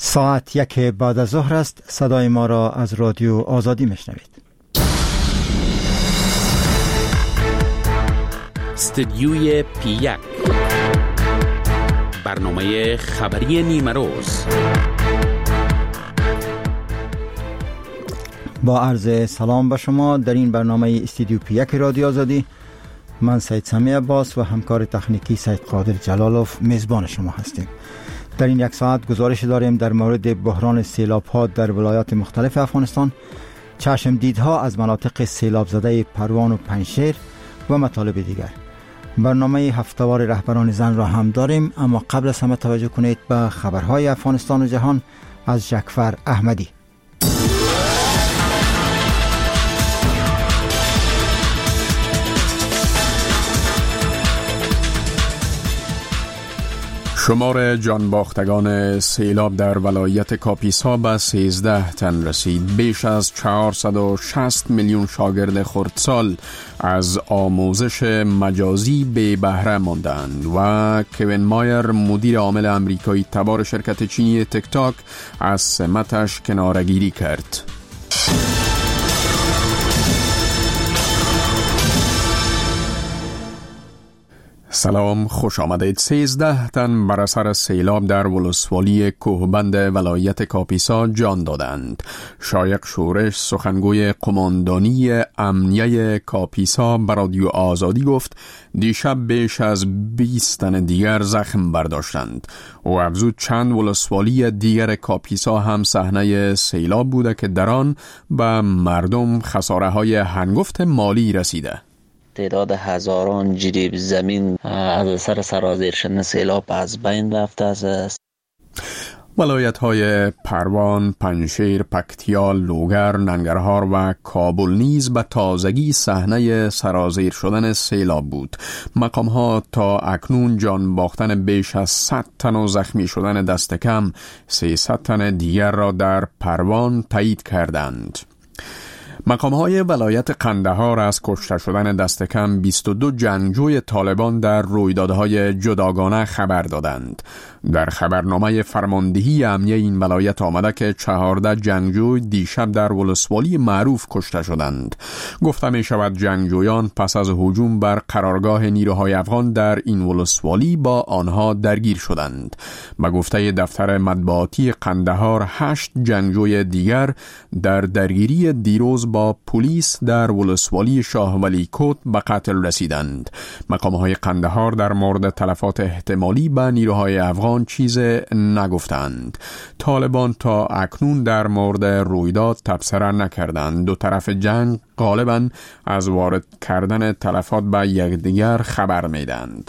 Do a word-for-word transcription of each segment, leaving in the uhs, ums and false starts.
ساعت یک بعد از ظهر است. صدای ما را از رادیو آزادی میشنوید. استدیوی پی یک، برنامه خبری نیمه روز. با عرض سلام به شما در این برنامه استدیو پی یک رادیو آزادی، من سید سمی عباس و همکار تکنیکی سید قادر جلالوف میزبان شما هستیم. در این یک ساعت گزارش داریم در مورد بحران سیلاب ها در ولایات مختلف افغانستان، چشم دیدها از مناطق سیلاب زده پروان و پنجشیر و مطالب دیگر. برنامه هفته‌وار رهبران زن را هم داریم، اما قبل از همه توجه کنید به خبرهای افغانستان و جهان از جعفر احمدی. شمار جانباختگان سیلاب در ولایت کاپیسا به سیزده تن رسید. بیش از چهارصد و شصت میلیون شاگرد خردسال از آموزش مجازی بی بهره ماندند و کوین مایر، مدیر عامل امریکایی تبار شرکت چینی تیک تاک، از سمتش کناره‌گیری کرد. سلام، خوش آمدید. سیزده تن بر اثر سیلاب در ولسوالی کوهبند ولایت کاپیسا جان دادند. شایق شورش، سخنگوی قماندانی امنیه کاپیسا، به رادیو آزادی گفت دیشب بیش از بیست تن دیگر زخم برداشتند. او افزود چند ولسوالی دیگر کاپیسا هم صحنه سیلاب بوده که در آن به مردم خساره های هنگفت مالی رسیده. تعداد هزاران جریب زمین از اثر سرازیر شدن سیلاب از بین رفته است. ولایت های پروان، پنجشیر، پکتیا، لوگر، ننگرهار و کابل نیز به تازگی صحنه سرازیر شدن سیلاب بود. مقام ها تا اکنون جان باختن بیش از صد تن و زخمی شدن دست کم سیصد تن دیگر را در پروان تایید کردند. مقام‌های ولایت قندهار از کشته شدن دست کم بیست و دو جنگجوی طالبان در رویدادهای جداگانه خبر دادند. در خبرنامه فرماندهی امنیه این ولایت آمده که چهارده جنگجوی دیشب در ولسوالی معروف کشته شدند. گفته می شود جنگجویان پس از هجوم بر قرارگاه نیروهای افغان در این ولسوالی با آنها درگیر شدند. به گفته دفتر مطبوعاتی قندهار، هشت جنگجوی دیگر در درگیری دیروز با پلیس در ولسوالی شاه ولی کوت به قتل رسیدند. مقام‌های قندهار در مورد تلفات احتمالی به نیروهای افغان چیز نگفتند. طالبان تا اکنون در مورد رویداد تبصره نکردند. دو طرف جنگ غالباً از وارد کردن تلفات به یکدیگر خبر میدند.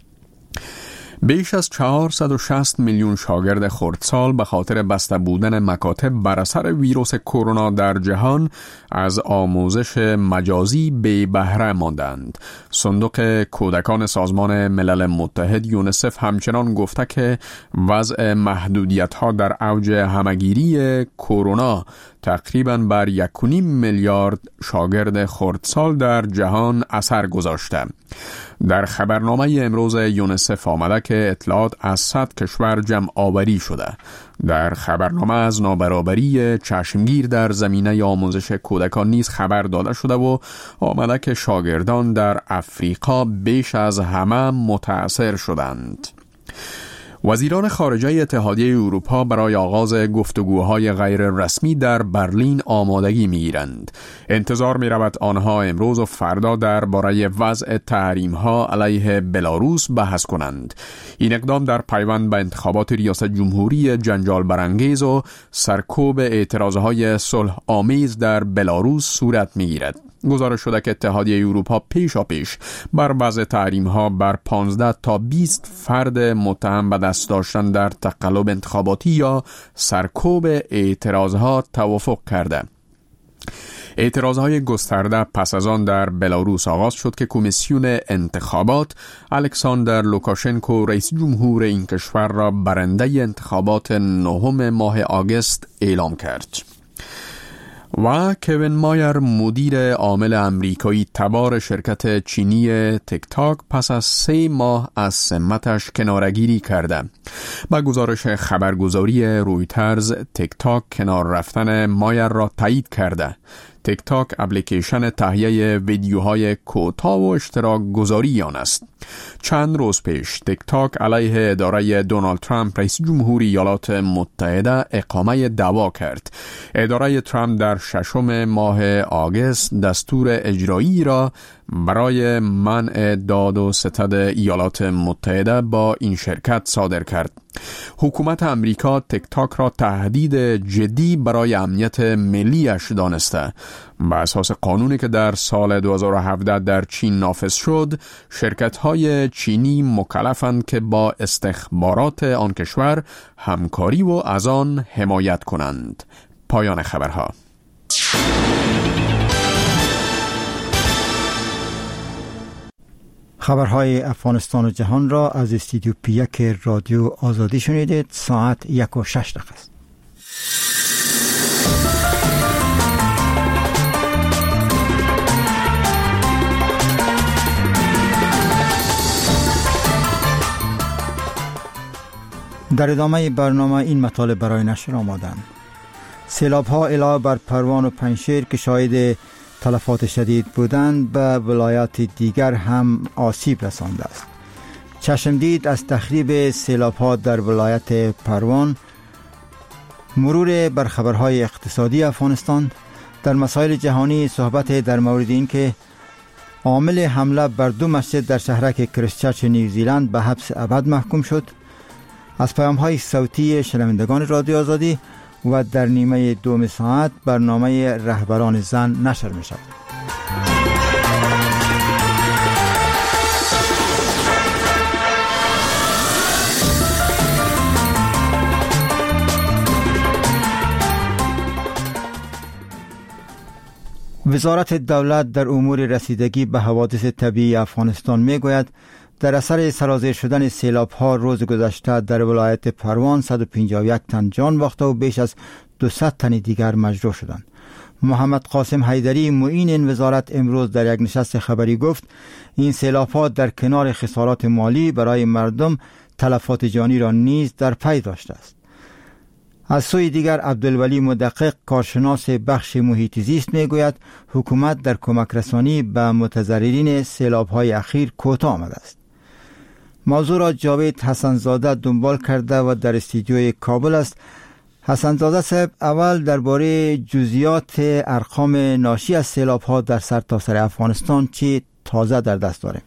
بیش از چهارصد و شصت میلیون شاگرد خردسال به خاطر بسته بودن مکاتب بر اثر ویروس کرونا در جهان از آموزش مجازی بی بهره ماندند. صندوق کودکان سازمان ملل متحد یونیسف همچنان گفته که وضع محدودیت‌ها در اوج همگیری کرونا تقریباً بر یک و نیم میلیارد شاگرد خردسال در جهان اثر گذاشته. در خبرنامه امروز یونیسف آمده که اطلاعات از صد کشور جمع آوری شده. در خبرنامه از نابرابری چشمگیر در زمینه آموزش کودکان نیز خبر داده شده و آمده که شاگردان در افریقا بیش از همه متاثر شدند. وزیران خارجه اتحادیه اروپا برای آغاز گفتگوهای غیر رسمی در برلین آمادگی می‌گیرند. انتظار می‌رود آنها امروز و فردا درباره وضع تحریم‌ها علیه بلاروس بحث کنند. این اقدام در پیوند به انتخابات ریاست جمهوری جنجال برانگیز و سرکوب اعتراضهای صلح آمیز در بلاروس صورت می‌گیرد. گزارش شده که اتحادیه اروپا پیشا پیش بر وضع تحریم‌ها بر پانزده تا بیست فرد متهم به دست داشتن در تقلب انتخاباتی یا سرکوب اعتراضها توافق کرده. اعتراضهای گسترده پس از آن در بلاروس آغاز شد که کمیسیون انتخابات الکساندر لوکاشنکو رئیس جمهور این کشور را برنده انتخابات نهم ماه آگوست اعلام کرد. و کوین مایر مدیر عامل امریکایی تبار شرکت چینی تیک تاک پس از سه ماه از سمتش کنارگیری کرده. با گزارش خبرگزاری رویترز، تیک تاک کنار رفتن مایر را تایید کرده. تیک تاک اپلیکیشن تهیه ویدیوهای کوتاه و اشتراک گذاری آن است. چند روز پیش تیک تاک علیه اداره دونالد ترامپ رئیس جمهوری ایالات متحده اقامه دعوا کرد. اداره ترامپ در ششم ماه آگوست دستور اجرایی را برای منع داد و ستد ایالات متحده با این شرکت صادر کرد. حکومت امریکا تیک تاک را تهدید جدی برای امنیت ملیش دانسته. بر اساس قانونی که در سال دو هزار و هفده در چین نافذ شد، شرکت‌های چینی مکلفند که با استخبارات آن کشور همکاری و از آن حمایت کنند. پایان خبرها. خبرهای افغانستان و جهان را از استودیو پی یک رادیو آزادی شنیدید. ساعت یک و شش دقیقه است. در ادامه برنامه این مطالب برای نشر آمادند. سیلاب ها علاوه بر پروان و پنجشیر که شاهد تلفات شدید بودند، به ولایات دیگر هم آسیب رسانده است. چشمدید از تخریب سیلاب ها در ولایت پروان، مرور بر خبرهای اقتصادی افغانستان، در مسائل جهانی صحبت در مورد این که عامل حمله بر دو مسجد در شهرک کریستچرچ نیوزیلند به حبس ابد محکوم شد، از پیام های صوتی شنوندگان رادیو آزادی و در نیمه دوم ساعت برنامه رهبران زن نشر می شود. وزارت دولت در امور رسیدگی به حوادث طبیعی افغانستان می گوید در اثر سرازیر شدن سیلاب ها روز گذشته در ولایت پروان صد و پنجاه و یک تن جان باخته و بیش از دویست تن دیگر مجروح شدند. محمد قاسم حیدری معین این وزارت امروز در یک نشست خبری گفت این سیلاب ها در کنار خسارات مالی برای مردم تلفات جانی را نیز در پی داشته است. از سوی دیگر عبدالولی مدقق کارشناس بخش محیط زیست میگوید حکومت در کمک رسانی به متضررین سیلاب های اخیر کوتاه آمده است. موضوع را جاوید حسنزاده دنبال کرده و در استودیوی کابل است. حسنزاده صاحب، اول درباره جزئیات ارقام ناشی از سیلاب ها در سرتاسر افغانستان چی تازه در دست داره؟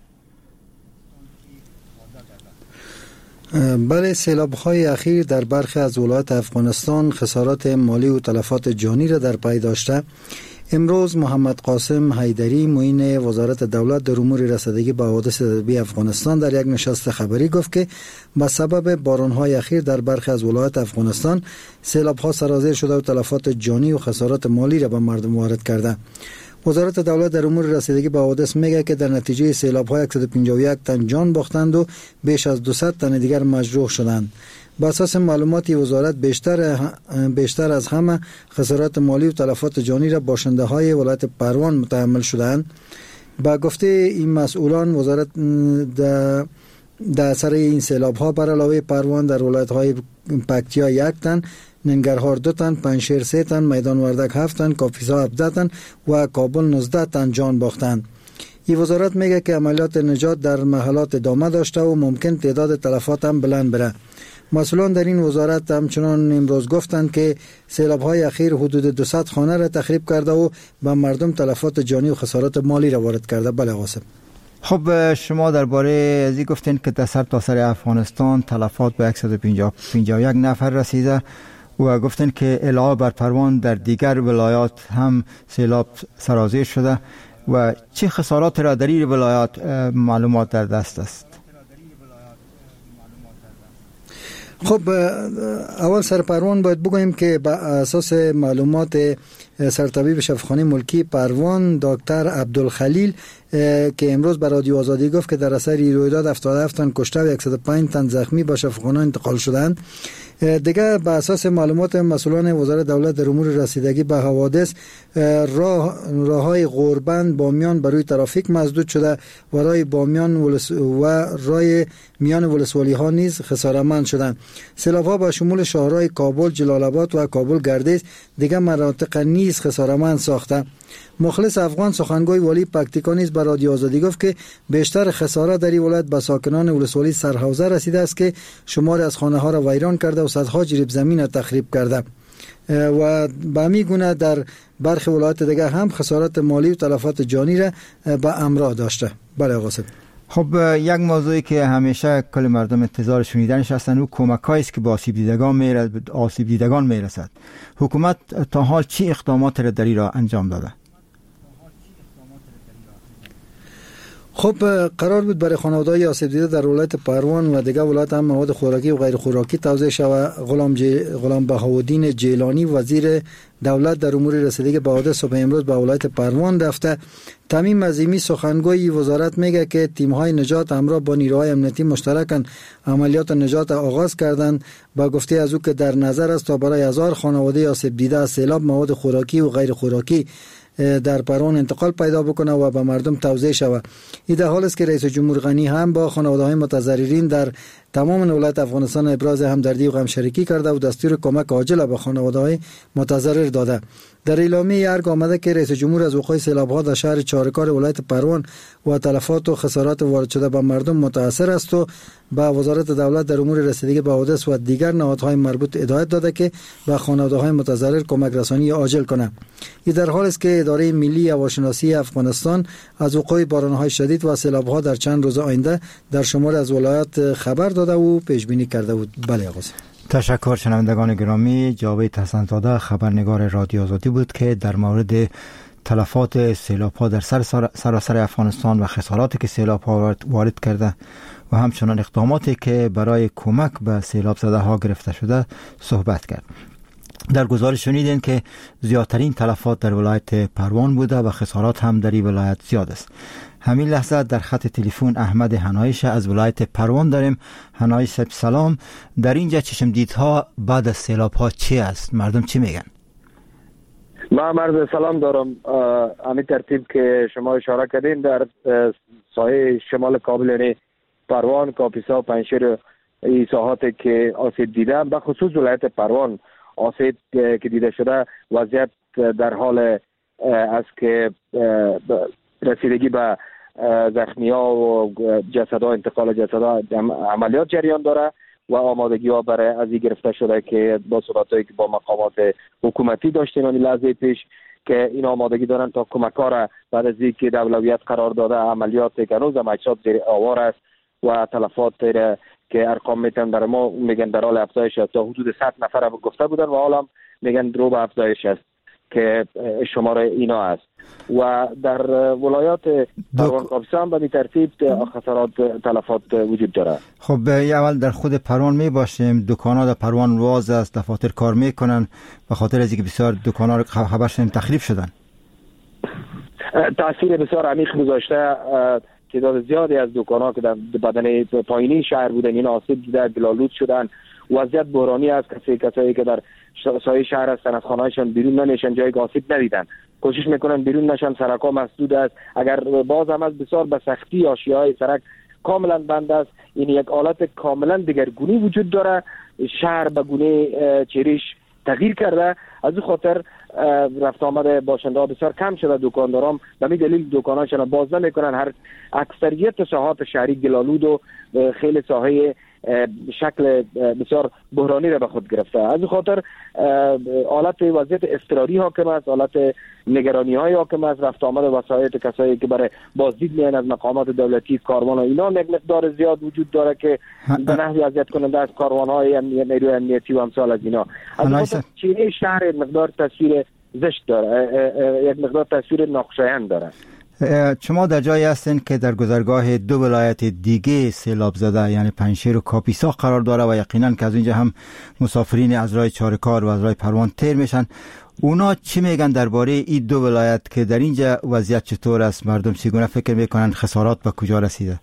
بله، سیلاب‌های اخیر در برخی از ولایات افغانستان خسارات مالی و تلفات جانی را در پی داشته. امروز محمد قاسم حیدری معین وزارت دولت در امور رسیدگی به حوادث طبیعی افغانستان در یک نشست خبری گفت که به سبب باران‌های اخیر در برخی از ولایات افغانستان سیلاب‌ها سرازیر شده و تلفات جانی و خسارات مالی را به مردم وارد کرده. وزارت دولت در امور رسیدگی به حوادث میگه که در نتیجه سیلاب‌ها صد و پنجاه و یک تن جان باختند و بیش از دویست تن دیگر مجروح شدند. بر اساس معلومات وزارت بیشتر بیشتر از همه خسارات مالی و تلفات جانی را باشنده‌های ولایت پروان متحمل شدند. با گفته این مسئولان، وزارت در در اثر این سیلاب‌ها بر علاوه پروان در ولایت‌های پکتیا یک تن، ننگرهار دو تن، پنجشیر سه تن، میدان وردک هفت تن، کاپیسا هفده تن و کابل نوزده تن جان باختند. این وزارت میگه که عملیات نجات در محلات ادامه داشته و ممکن تعداد تلفات هم بلند بره. مسئولان در این وزارت همچنان امروز گفتند که سیلاب‌های اخیر حدود دویست خانه را تخریب کرده و به مردم تلفات جانی و خسارات مالی را وارد کرده. بله قاسم. خب شما درباره ازی گفتین که در سرتاسر افغانستان تلفات به صد و پنجاه و یک نفر رسیده و گفتن که علاوه بر پروان در دیگر ولایات هم سیلاب سرازیر شده و چه خسارات را در این ولایات معلومات در دست است؟ خب اول سر پروان باید بگوییم که با اساس معلومات سرطبیب شفاخانه ملکی پروان دکتر عبدالخلیل که امروز به رادیو آزادی گفت که در اثر رویداد هفتاد و هفت تن کشته و صد و پنج تن زخمی به شفاخانه انتقال شدند. دیگه به اساس معلومات مسئولان وزارت دولت در امور رسیدگی به حوادث راه راههای غوربند بامیان برای ترافیک مسدود شده و راه بامیان ولس و راه میان ولسوالی ها نیز خسارتمند شدند. سیلاب ها با شمول شهرهای کابل، جلال آباد و کابل گردیز دیگه مناطق نیز خسارتمند ساخته. مخلص افغان سخنگوی والی پکتیکا نیز به رادیو آزادی گفت که بیشتر خسارت در این ولایت به ساکنان ولسوالی سرحوزه رسیده است که شماری از خانه ها را ویران کرده و صدها جریب زمین را تخریب کرده و به همین گونه در برخی ولایات دیگر هم خسارات مالی و تلفات جانی را به همراه داشته. بله آقا صاحب. خب یک موضوعی که همیشه کل مردم انتظار شنیدنش هستند او کمک‌هایی است که با آسیب دیدگان میرسد آسیب دیدگان میرسد. حکومت تا حال چی اقدامات را در این راه انجام داده؟ خب قرار بود برای خانواده‌های آسیب دیده در ولایت پروان و دیگر ولایت هم مواد خوراکی و غیر خوراکی توزیع شود. غلام جی... غلام بهاءالدین جیلانی وزیر دولت در امور رسیدگی به حوادث صبح امروز به ولایت پروان رفته. تمیم عظیمی سخنگوی وزارت میگه که تیم‌های نجات همراه با نیروهای امنیتی مشترکاً عملیات نجات آغاز کردند. با گفته از او که در نظر است تا برای هزار خانواده آسیب دیده از سیلاب مواد خوراکی و غیر خوراکی در پروان انتقال پیدا بکنه و به مردم توزیع شود. این در حال است که رئیس جمهور غنی هم با خانواده‌های متضررین در تمام ولایت افغانستان ابراز همدردی و غمشریکی کرده و دستور کمک عاجل به خانواده‌های متضرر داده. در اعلامیه ارگ آمده که رئیس جمهور از وقوع سیلاب‌ها در شهر چارکار ولایت پروان و تلفات و خسارات وارد شده به مردم متأثر است و به وزارت دولت در امور رسیدگی به حوادث و دیگر نهادهای مربوط هدایت داده که به خانواده‌های متضرر کمک رسانی عاجل کنند. این در حال است که اداره ملی هواشناسی افغانستان از وقوع باران‌های شدید و سیلاب‌ها در چند روز آینده در شمال از ولایات خبر داده و پیش بینی کرده بود. بله آقا. تشکر. شنوندگان گرامی، جاوید حسن‌زاده خبرنگار رادیو آزادی بود که در مورد تلفات سیلاب‌ها در سراسر افغانستان و خساراتی که سیلاب‌ها وارد کرده و همچنان اقداماتی که برای کمک به سیلاب زده‌ها گرفته شده صحبت کرد. در گزارش شنیدین که زیادترین تلفات در ولایت پروان بوده و خسارات هم در این ولایت زیاد است. همین لحظه در خط تلفن احمد حنایش از ولایت پروان داریم. حنایش صاحب سلام. در اینجا چشمدیدها بعد از سیلاب ها چی است؟ مردم چی میگن؟ من مرد سلام دارم. همین ترتیب که شما اشاره کردین در ساحه شمال کابل یعنی پروان، کاپیسا و پنجشیر این ساحاتی که آسیب دیده، به خصوص ولایت پروان آسیب که دیده شده وضعیت در حال است که رسیدگی به زخمی ها و جسد ها، انتقال جسد ها عملیات جریان داره و آمادگی ها برای از این گرفته شده که با صحبتایی که با مقامات حکومتی داشتیم این لحظه پیش که این آمادگی دارن تا کمک ها را بعد از اینکه در اولویت قرار داده عملیات که هنوز هم اجساد زیر آوار است و تلفات که ارقام میتونن در ما میگن در حال افزایش است. تا حدود صد نفر گفته بودن و حالا میگن رو به افزایش است که شماره اینا است. و در ولایات پروان کاپیسا هم به این ترتیب خسارات تلفات وجود داره. خب اول در خود پروان می باشیم. دکان‌ها در پروان واز است، دفاتر کار میکنن به خاطر از اینکه بسیار دکان‌ها خبر شدیم تخریب شدن. تاثیر بسیار عمیق گذاشته. تعداد زیادی از دکان‌ها که در بدن پایینی شهر بودن این آسیب دیده، گلالود شدن. وضعیت بحرانی است. کسی کسایی که در سایه شهر هستن از خانه‌هاشون بیرون نمیشن، جای آسیب ندیدن، کوشش میکنن بیرون نشن. سرک‌ها مسدود است. اگر باز هم از بسیار به سختی آشیاهای سرک کاملا بند است. این یک حالت کاملا دیگرگونی وجود داره. شهر به گونه چریش تغییر کرده. از این خاطر رفت آمد باشنده‌ها بسیار کم شده. دکانداران به همین دلیل دکان‌هاشون باز نمیکنن. هر اکثریت ساحات شهری گلالود و خیلی ساحه شکل بسیار بحرانی را به خود گرفته. از این خاطر حالت وضعیت اضطراری حاکم است، حالت نگرانی های حاکم است. رفت آمد وسایل کسایی که برای بازدید میان از مقامات دولتی، کاروان و اینا یک مقدار زیاد وجود داره که به نحوی اذیت کننده از کاروان های نیروی امنیتی و امثال از اینا. از این خاطر چینه شهر یک مقدار تصویر زشت داره، یک مقدار تصویر ناخوشایند داره. شما در جایی هستین که در گذرگاه دو ولایت دیگه سیلاب زده یعنی پنجشیر و کاپیسا قرار داره و یقینا که از اینجا هم مسافرین از راه چارکار و از راه پروان تیر میشن. اونا چی میگن درباره این دو ولایت که در اینجا وضعیت چطور است؟ مردم چگونه فکر میکنن؟ خسارات به کجا رسیده؟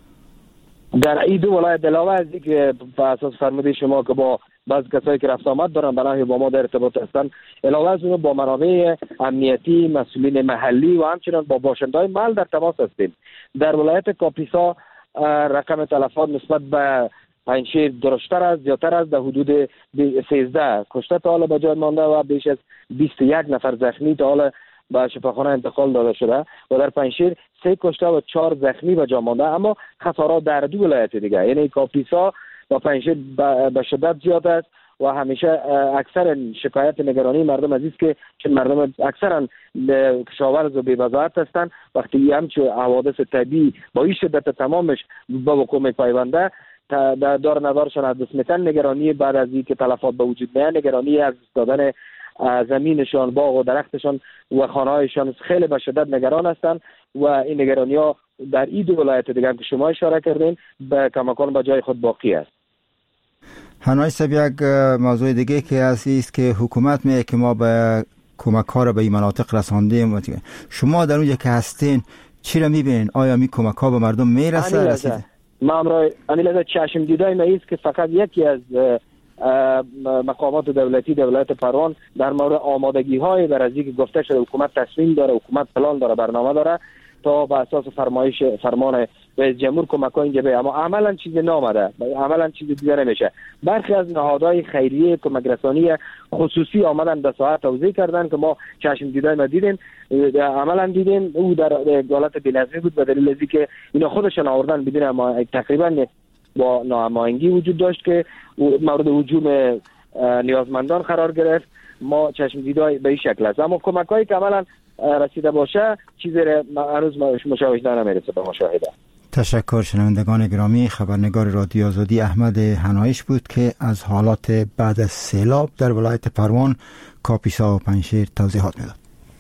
در این دو ولایت علاوه از اینکه به اساس فرموده شما که با بعض کسایی که رفت آمد دارن برای با ما در ارتباط هستن، علاوه از اون با منابع امنیتی، مسئولین محلی و همچنین با باشنده‌های محل در تماس هستیم. در ولایت کاپیسا رقم تلفات نسبت به پنجشیر درشتر است، زیادتر است، در حدود سیزده کشته تا حالا به جای مانده و بیش از بیست و یک نفر زخمی تا حالا به شفاخانه انتقال داده شده و در پنجشیر سه کشته و چهار زخمی به جای مانده. اما خسارات در دو ولایت دیگه یعنی کاپیسا و پنجشیر به شدت زیاد است و همیشه اکثر شکایت نگرانی مردم از است که چون مردم اکثرا کشاورز و بی‌وضاحت هستند، وقتی همچون حوادث طبیعی با این شدت تمامش به وقوع می‌پیونده در دار نظرشان از دست میتن، نگرانی بعد از اینکه تلفات به وجود میاد، نگرانی از دادن زمینشان، باغ و درختشان و خانه‌هایشان خیلی به شدت نگران هستند و این نگرانی ها در این دو ولایت دیگه که شما اشاره کردین به کماکان به جای خود باقی است. هنای صاحب، یک موضوع دیگه که است که حکومت میگه که ما به کمک ها را به این مناطق رساندیم. شما در اونجا که هستین چی را میبینین؟ آیا می کمک ها به مردم میرسه؟ رسیده؟ ما امروز انیلازه چشم دیده ما است که فقط یکی از مقامات دولتی دولت پروان در مورد آمادگی های در از اینکه گفته شده حکومت تصمیم داره، حکومت پلان داره، برنامه داره تا به اساس فرمایش فرمان رئیس جمهور کمک ها اینجا به، اما عملا چیزی نامده، عملا چیزی دیده نمیشه. برخی از نهادهای خیریه کمک رسانی خصوصی آمدن به ساعت توضیح کردن که ما چشم دیده ما دیدیم، عملا دیدیم او در حالت بی‌نظمی بود به دلیل اینکه اینا خودشون آوردن بدون ما تقریبا با ناهماهنگی وجود داشت که مورد هجوم نیازمندان قرار گرفت. ما چشم دیده به این شکل است، اما کمک هایی که عملا رسیده باشه چیزی هنوز مشاهده نمیرسه به مشاهده. تشکر. شنوندگان گرامی، خبرنگار رادیو آزادی احمد هنایش بود که از حالات بعد از سیلاب در ولایت پروان، کاپیسا و پنجشیر توضیحات میداد.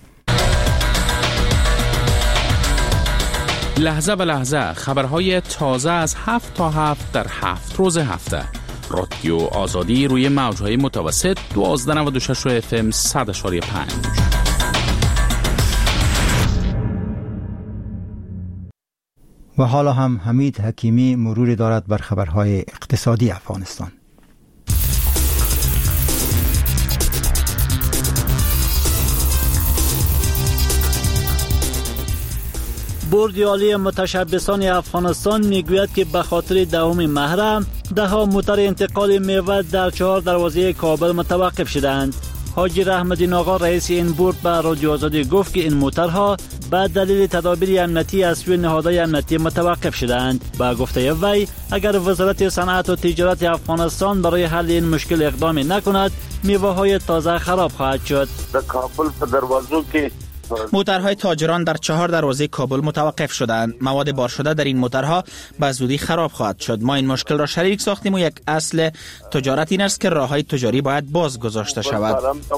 لحظه به لحظه خبرهای تازه از هفت تا هفت در هفت روز هفته. رادیو آزادی روی موجهای متوسط دوازده نود و شش اف ام صد اشاری پنج. و حالا هم حمید حکیمی مروری دارد بر خبرهای اقتصادی افغانستان. بورد عالی متشبثان افغانستان میگوید که به خاطر دهم محرم ده ها موتر انتقال میوه در چهار دروازه کابل متوقف شدند. حاجی رحمدین آقا رئیس این بورد به رادیو آزادی گفت که این موترها به دلیل تدابیر امنیتی از سوی نهادهای امنیتی متوقف شدند. با گفته وی اگر وزارت صنعت و تجارت افغانستان برای حل این مشکل اقدام نکند میوه های تازه خراب خواهد شد. در کابل په دروازو کې موترهای تاجران در چهار دروازه کابل متوقف شدند. مواد بار شده در این موترها به زودی خراب خواهد شد. ما این مشکل را شریک ساختیم و یک اصل تجارت این است که راههای تجاری باید باز گذاشته شود.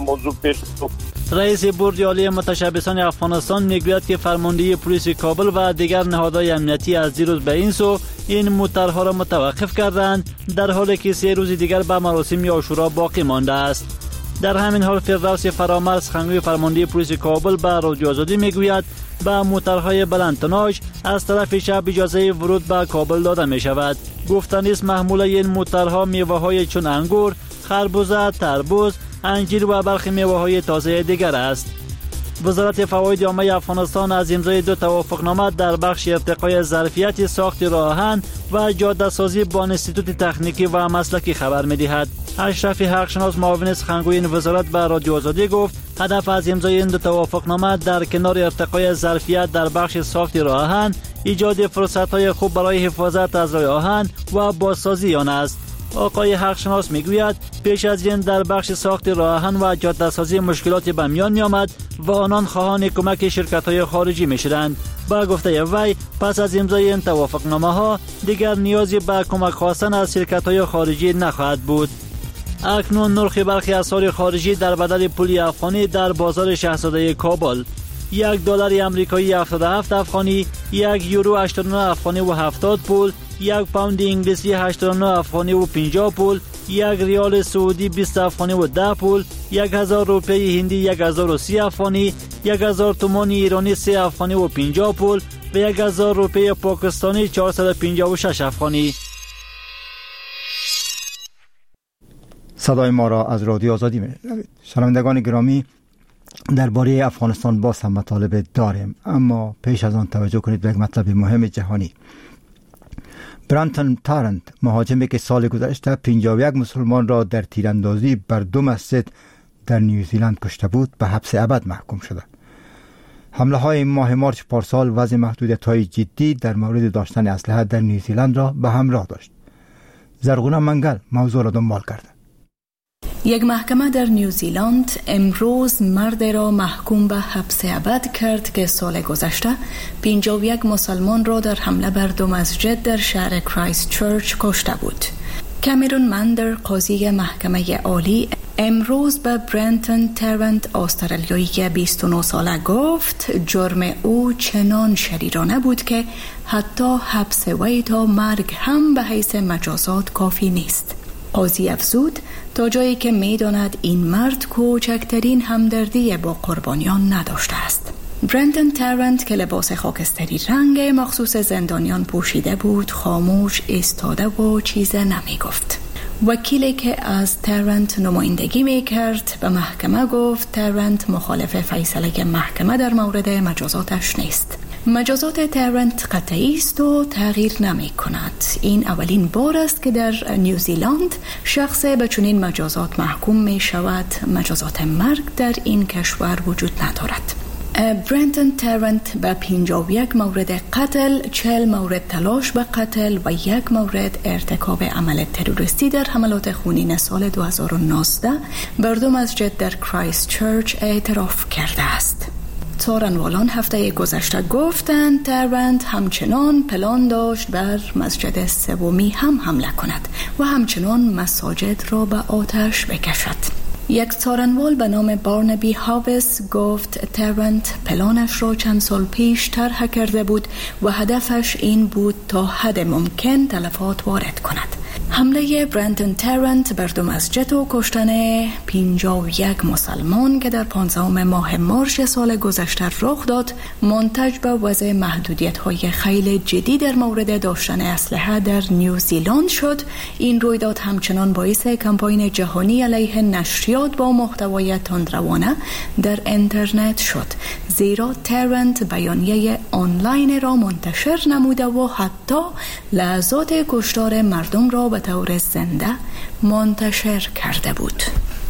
رئیس بورد عالی متشبثان افغانستان میگوید که فرماندهی پلیس کابل و دیگر نهادهای امنیتی از دیروز به این سو این موترها را متوقف کردند، در حالی که سه روز دیگر به مراسم عاشورا باقی مانده است. در همین حال فردوس فرامرز خنگوی فرمانده پلیس کابل به رادیو آزادی میگوید به موترهای بلندتناژ از طرف شب اجازه ورود به کابل داده می شود. گفتن است محمول این موترها میوه های چون انگور، خربوزه، تربوز، انجیر و برخی میوه های تازه دیگر است. وزارت فواید عامه افغانستان از امضای دو توافقنامه در بخش ارتقای ظرفیت ساخت راه آهن و جاده سازی با انستیتوت تکنیکی و مسلکی خبر می‌دهد. اشرف حقشناس معاون سخنگوی این وزارت به رادیو آزادی گفت هدف از امضای این دو توافقنامه در کنار ارتقای ظرفیت در بخش ساخت راه آهن ایجاد فرصت‌های خوب برای حفاظت از راه آهن و بازسازی آن است. آقای حقشناس میگوید پیش از این در بخش ساخت راه آهن و جاده سازی مشکلاتی به میان می آمد و آنان خواهان کمک شرکت‌های خارجی می شدند. با گفته وی پس از امضای این توافقنامه ها دیگر نیازی به کمک خواستن از شرکت‌های خارجی نخواهد بود. اکنون نرخ برخی اسعار خارجی در بدل پول افغانی در بازار شاهزاده کابل: یک دلار آمریکایی هفتاد و هفت افغانی، یک یورو هشتاد و نه افغانی و هفتاد پول، یک پوند انگلیسی هشتاد و نه افغانی و پنجاه پول، یک ریال سعودی بیست افغانی و ده پول، یک هزار روپیه هندی یک هزار و سی افغانی، یک هزار تومان ایرانی سه افغانی و پنجاه پول و یک هزار روپیه پاکستانی چهارصد و پنجاه و شش افغانی. صدای ما را از رادیو آزادی میشنوید. شنوندگان گرامی، درباره افغانستان باز هم مطالب داریم، اما پیش از آن توجه کنید به یک مطلب مهم جهانی. برانتون تارنت، مهاجمی که سال گذشته پنجاه و یک مسلمان را در تیراندازی بر دو مسجد در نیوزیلند کشته بود، به حبس ابد محکوم شده. حمله های ماه مارچ پارسال وضع محدودیت های جدی در مورد داشتن اسلحه در نیوزیلند را به همراه داشت. زرغونه منگل موضوع را دنبال کرده. یک محکمه در نیوزیلند امروز مرد را محکوم به حبس ابد کرد که سال گذشته پنجاه و یک مسلمان را در حمله بر دو مسجد در شهر کرایست چرچ کشته بود. کامرون مندر، قاضی محکمه عالی، امروز به برانتون تارنت، استرالیایی که بیست و نه ساله، گفت جرم او چنان شریرانه بود که حتی حبس وی تا مرگ هم به حیث مجازات کافی نیست. قاضی افزود تا جایی که می‌داند این مرد کوچکترین همدردی با قربانیان نداشته است. برانتون تارنت که لباس خاکستری رنگ مخصوص زندانیان پوشیده بود، خاموش ایستاده و چیز نمی گفت. وکیلی که از تارنت نمایندگی می کرد به محکمه گفت تارنت مخالف فیصله محکمه در مورد مجازاتش نیست. مجازات تارنت قطعی است و تغییر نمی کند. این اولین بار است که در نیوزیلند شخص به چنین مجازات محکوم می شود. مجازات مرگ در این کشور وجود ندارد. برانتون تارنت به پنجاه و یک مورد قتل، چهل مورد تلاش به قتل و یک مورد ارتکاب عمل تروریستی در حملات خونین سال دو هزار و نوزده بر دو مسجد در کرایست چرچ اعتراف کرده است. څارنوالان هفته گذشته گفتند تارنت همچنان پلان داشت بر مسجد سومی هم حمله کند و همچنان مساجد را به آتش بکشد. یک څارنوال به نام بارنبی هاوس گفت تارنت پلانش را چند سال پیش طرح کرده بود و هدفش این بود تا حد ممکن تلفات وارد کند. حمله برانتون تارنت بر دو مسجد و کشتن پنجاه و یک مسلمان که در پانزدهم ماه مارچ سال گذشته رخ داد منتج به وضع محدودیت‌های خیلی جدی در مورد داشتن اسلحه در نیوزیلند شد. این رویداد همچنان باعث کمپاین جهانی علیه نشریات با محتوای تندروانه در اینترنت شد، زیرا تارنت بیانیه آنلاین را منتشر نموده و حتی لحظات کشتار مردم را به طور زنده منتشر کرده بود.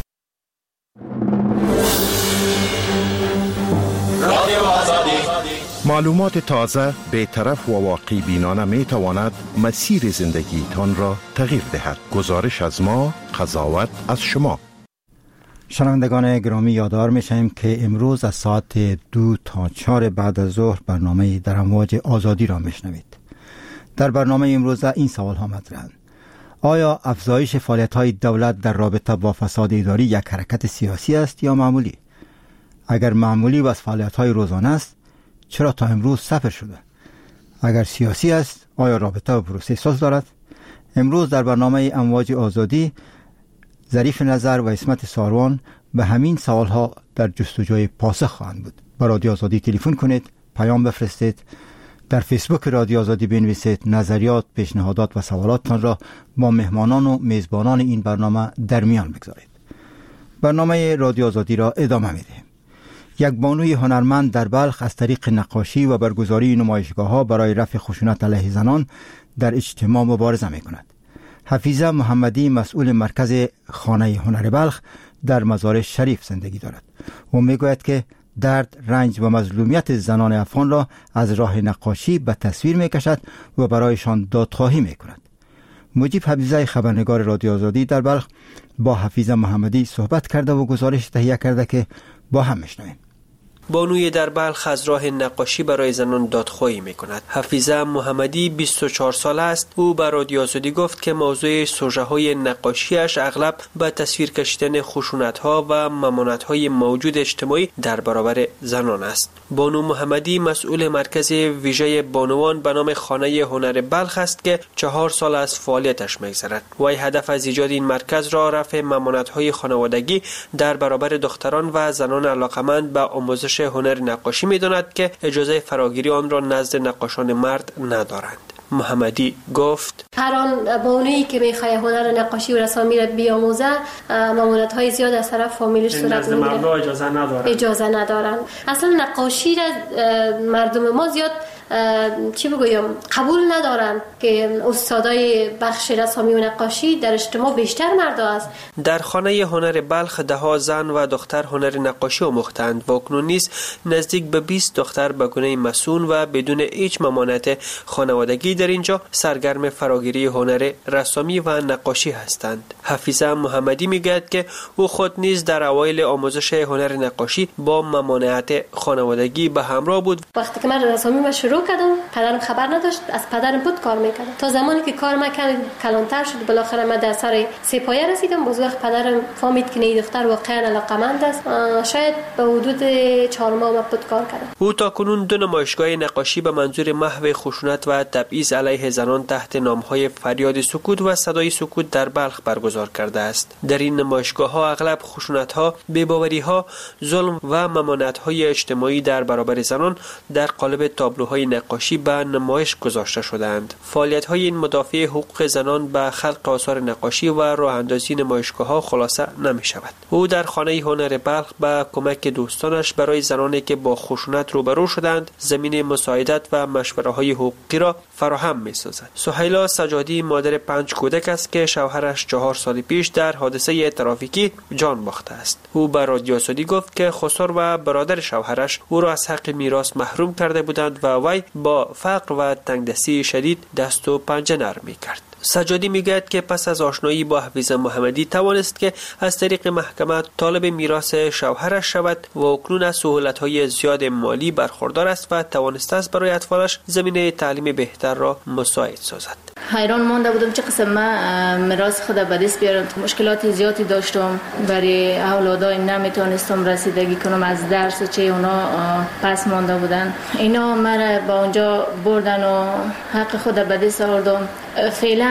معلومات تازه، بی‌طرف و واقعی بینانه می تواند مسیر زندگی تان را تغییر دهد. گزارش از ما، قضاوت از شما. شنوندگان گرامی، یادآور میشیم که امروز از ساعت دو تا چهار بعد از ظهر برنامه در امواج آزادی را میشنوید. در برنامه امروز این سوال ها مطرحند: آیا افزایش فعالیت‌های دولت در رابطه با فساد اداری یک حرکت سیاسی است یا معمولی؟ اگر معمولی و از فعالیت‌های روزانه است، چرا تا امروز صفر شده؟ اگر سیاسی است، آیا رابطه با پروسه ساز دارد؟ امروز در برنامه امواج آزادی ظریف نظر و اسمت ساروان به همین سوالها در جستجوی پاسخ خواهند بود. با رادیو آزادی تلفن کنید، پیام بفرستید، در فیسبوک رادیو آزادی بنویسید، نظریات، پیشنهادات و سوالاتتان را با مهمانان و میزبانان این برنامه در میان بگذارید. برنامه رادیو آزادی را ادامه میدهیم. یک بانوی هنرمند در بلخ از طریق نقاشی و برگزاری نمایشگاه‌ها برای رفع خشونت علیه زنان در اجتماع مبارزه می‌کند. حفیظه محمدی، مسئول مرکز خانه هنر بلخ، در مزار شریف زندگی دارد و میگوید که درد، رنج و مظلومیت زنان افغان را از راه نقاشی به تصویر میکشد و برایشان دادخواهی میکند. مجیب حبیزه، خبرنگار رادیو آزادی در بلخ، با حفیظه محمدی صحبت کرده و گزارش تهیه کرده که با هم میشنویم. بانوی در بلخ از راه نقاشی برای زنان دادخواهی میکند. حفیظه محمدی بیست و چهار ساله است. او به رادیو آزادی گفت که موضوع سوژه های نقاشیش اغلب به تصویر کشیدن خشونت ها و ممانعت های موجود اجتماعی در برابر زنان است. بانو محمدی مسئول مرکز ویژه بانوان به نام خانه هنر بلخ است که چهار سال از فعالیتش می‌گذرد. وی هدف از ایجاد این مرکز را رفع ممانعت‌های خانوادگی در برابر دختران و زنان علاقمند به آموزش هنر نقاشی می‌داند که اجازه فراگیری آن را نزد نقاشان مرد ندارند. محمدی گفت هر آن بانویی که میخواد هنر نقاشی و رسامی را بیاموزه ممانعت‌های زیاد از طرف فامیلش صورت میگیره. اجازه ندارن. اجازه ندارن. اصلا نقاشی را مردم ما زیاد چی بگویم قبول ندارن که استادای بخش رسامی و نقاشی در اجتماع بیشتر مرد است. در خانه هنر بلخ ده ها زن و دختر هنر نقاشی آموختند و اکنون نیز نزدیک به بیست دختر به گونه مسون و بدون هیچ ممانعت خانوادگی در اینجا سرگرم فراگیری هنر رسامی و نقاشی هستند. حفیظه محمدی میگوید که او خود نیز در اوایل آموزش هنر نقاشی با ممانعت خانوادگی به همراه بود. وقتی که من رسامی ما شروع کردم پدرم خبر نداشت، از پدرم بود کار میکردم تا زمانی که کار من کلانتر شد بالاخره من در سر سه پایه رسیدم. باز وقت پدرم فهمید که این دختر واقعا علاقمند است، شاید به حدود چهار ماه من بود کار کردم. او تا کنون دو نمایشگاه نقاشی به منظور محو خشونت و تبعیض علیه زنان تحت نامهای فریاد سکوت و صدای سکوت در بلخ برگزار کرده است. در این نمایشگاه ها اغلب خشونت ها، بی‌باوری ها، ظلم و ممانعت های اجتماعی در برابر زنان در قالب تابلوهای نقاشی به نمایش گذاشته شدند. فعالیت‌های این مدافع حقوق زنان به خلق آثار نقاشی و راه اندازی نمایشگاه‌ها خلاصه نمی‌شود. او در خانه هنر بلخ به کمک دوستانش برای زنانی که با خشونت روبرو شدند زمینه مساعدت و مشوره‌های حقوقی را فراهم می‌سازد. سهیلا سجادی مادر پنج کودک است که شوهرش چهار سال پیش در حادثه ترافیکی جان باخته است. او به رادیو آزادی گفت که خسر و برادر شوهرش او را از حق میراث محروم کرده بودند و وی با فقر و تنگدستی شدید دست و پنجه نرم می‌کرد. سجادی میگوید که پس از آشنایی با حفیظه محمدی توانست که از طریق محکمه طالب میراث شوهرش شود و اکنون از سهولت‌های زیاد مالی برخوردار است و توانسته است برای اطفالش زمینه تعلیم بهتر را مساعد سازد. حیران مانده بودم چه قسم من میراث خود به دست بیارم. مشکلات زیادی داشتم، برای اولادایم نمیتونستم رسیدگی کنم، از درس چه اونا پس مانده بودن. اینا مرا با اونجا بردن و حق خود به دست آوردم. فعلا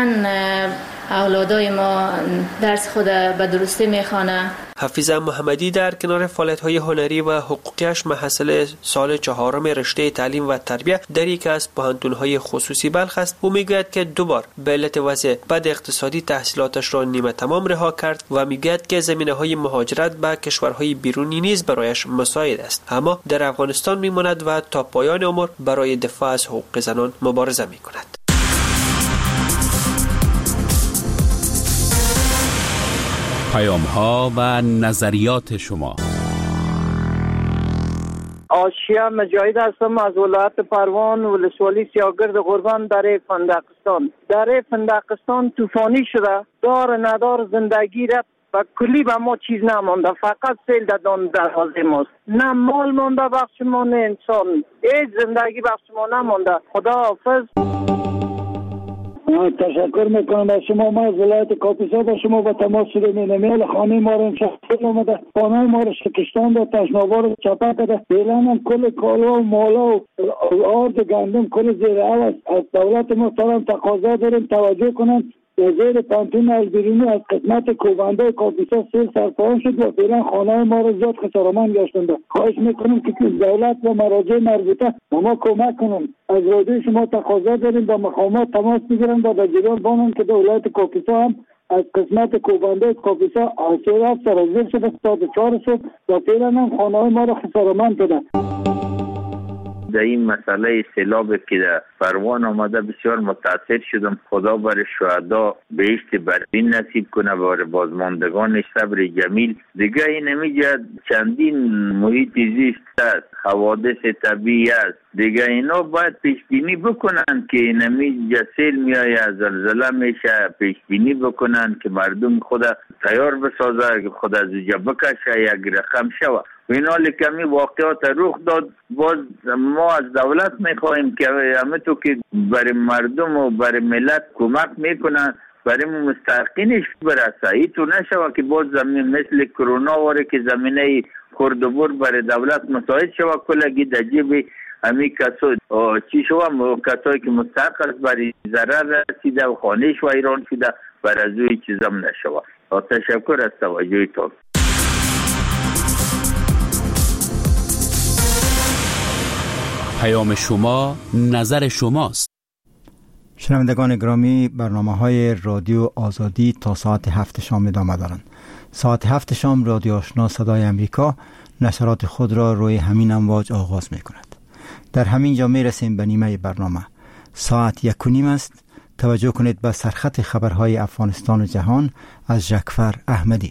اولادای ما درس خود به درستی میخوانه. حفیظه محمدی در کنار فعالیت‌های هنری و حقوقیش محصل سال چهارم رشته تعلیم و تربیت در یک از پوهنتون‌های خصوصی بلخ است. او میگوید که دوبار به علت وضع بد اقتصادی تحصیلاتش را نیمه تمام رها کرد و میگوید که زمینه‌های مهاجرت به کشورهای بیرونی نیز برایش مساعد است، اما در افغانستان میماند و تا پایان عمر برای دفاع از حقوق زنان مبارزه میکند. پیام ها و نظریات شما. آشیا مجاهد هستم از ولایت پروان، ولسوالی سیاگرد قربان در فندقستان. در فندقستان طوفانی شده، دار ندار زندگی رفت و کلی به ما چیز نمانده، فقط سیل دادن دروازه ماست. نه مال مانده بخش ما، نه انسان، هیچ زندگی بخش ما نمانده. خدا حافظ. تشکر میکنم از شما. ما از ولایت کاپیسا با شما با تماس شده مینمیل خانه ما رو امشب اومده، خانه ما رو شکستان ده، تشنابا رو چپه کده. فعلا هم کل کالا و مالا و آرد گندم کل زیر عوض. از دولت محترم تقاضا داریم توجه کنن. وزیر پانتون از بیرونی از قسمت کوبنده کاپیسا سیل سرپایان شد و فعلا خانه ما رو زیاد خسارمند گشتنده. خواهش میکنم که دولت و مراجع مربوطه با ما کمک کنن. از رادیو شما تقاضا داریم با مقامات تماس بگیرن و به جریان بانن که دولت کاپیسا هم از قسمت کوبنده کاپیسا آسیرات سرازیر شده تا چهار صبح و فعلا هم خانه ما رو خسارمند شده. در این مسئله سیلاب که در پروان آمده بسیار متاثر شدم. خدا بر شهدا بهشت برین نصیب کنه، بر بازماندگان صبر جمیل. دیگه این نمیجد چندین محیط زیست حوادث طبیعی است. دیگه اینا باید پیش بینی بکنن که نمی جسیل میایه، زلزله میشه، پیش بینی بکنن که مردم خود تیار بسازه که خود از اینجا بکشه یک رقم شوه. و این حالی که می واقعات رخ داد، باز ما از دولت میخواهیم که همه تو که برای مردم و برای ملت کمک میکنن برای مستحقینش برسه. ای تو نشوه که باز زمین مثل کرونا واره که زمینه خورد و بر برای دولت مساعد شوه کلگی در جیب همی کسا چی شوه کسایی که مستحق است برای ضرر رسیده و خانهش و ایران شده برای از اوی چیزم نشوه. تشکر از توجهتان. پیام شما نظر شماست. شنوندگان گرامی، برنامه های رادیو آزادی تا ساعت هفت شام ادامه دارند. ساعت هفت شام رادیو آشنا صدای امریکا نشرات خود را روی همین امواج آغاز می کند. در همین جا می رسیم به نیمه برنامه. ساعت یک و نیم است. توجه کنید به سرخط خبرهای افغانستان و جهان از جعفر احمدی.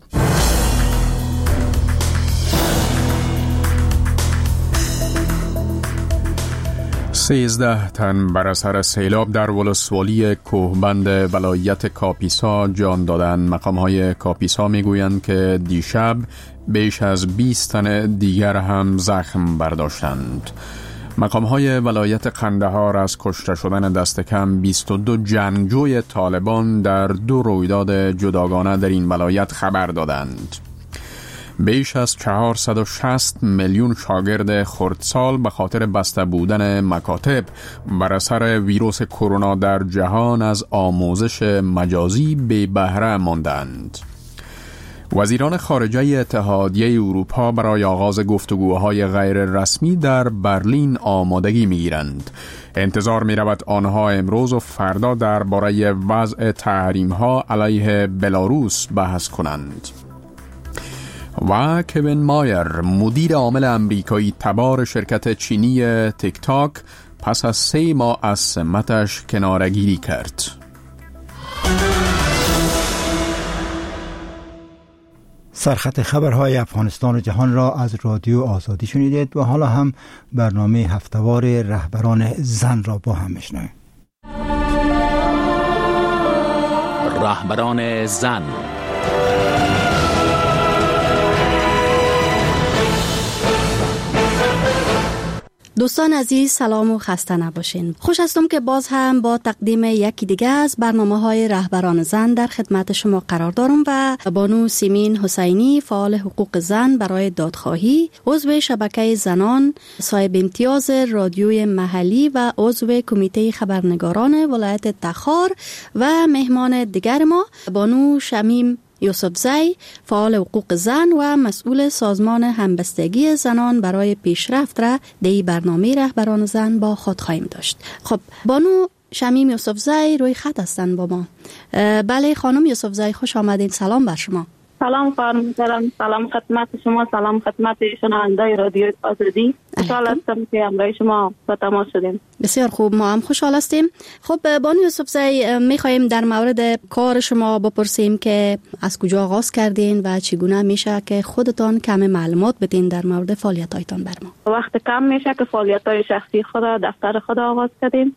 سیزده تن بر اثر سیلاب در ولسوالی کوهبند ولایت کاپیسا جان دادند. مقام‌های کاپیسا میگویند که دیشب بیش از بیست تن دیگر هم زخم برداشتند. مقام‌های ولایت قندهار از کشته شدن دست کم بیست و دو جنگجوی طالبان در دو رویداد جداگانه در این ولایت خبر دادند. بیش از چهارصد و شصت میلیون شاگرد خردسال به خاطر بسته بودن مکاتب بر اثر ویروس کرونا در جهان از آموزش مجازی بی بهره ماندند. وزیران خارجه اتحادیه اروپا برای آغاز گفتگوهای غیر رسمی در برلین آمادگی می‌گیرند. انتظار می‌رود آنها امروز و فردا درباره وضع تحریم‌ها علیه بلاروس بحث کنند. و کوین مایر مدیر عامل امریکایی تبار شرکت چینی تیک تاک پس از سه ماه از سمتش کناره‌گیری کرد. سرخط خبرهای افغانستان و جهان را از رادیو آزادی شنیدید و حالا هم برنامه هفتهوار رهبران زن را با هم میشنویم. رهبران زن. دوستان عزیز، سلام و خسته نباشین. خوش هستم که باز هم با تقدیم یکی دیگه از برنامه‌های رهبران زن در خدمت شما قرار دارم و بانو سیمین حسینی، فعال حقوق زن برای دادخواهی، عضو شبکه زنان، صاحب امتیاز رادیوی محلی و عضو کمیته خبرنگاران ولایت تخار و مهمان دیگر ما بانو شمیم یوسفزی، فعال حقوق زن و مسئول سازمان همبستگی زنان برای پیشرفت را در برنامه رهبران زن با خود خواهیم داشت. خب بانو شمیم یوسفزی روی خط هستن با ما. بله خانم یوسفزی، خوش آمدین. سلام بر شما. سلام خانم، سلام خدمت شما، سلام خدمت شنوندگان رادیو آزادی. خوشحال هستم که همراه شما با تماس شدیم. بسیار خوب، ما هم خوشحال هستیم. خب بانو یوسفزی، میخوایم در مورد کار شما بپرسیم که از کجا آغاز کردین و چگونه میشه که خودتان کم معلومات بدین در مورد فعالیت‌هایتان بر ما. وقت کم میشه که فعالیت‌های شخصی خود دفتر خود آغاز کردیم.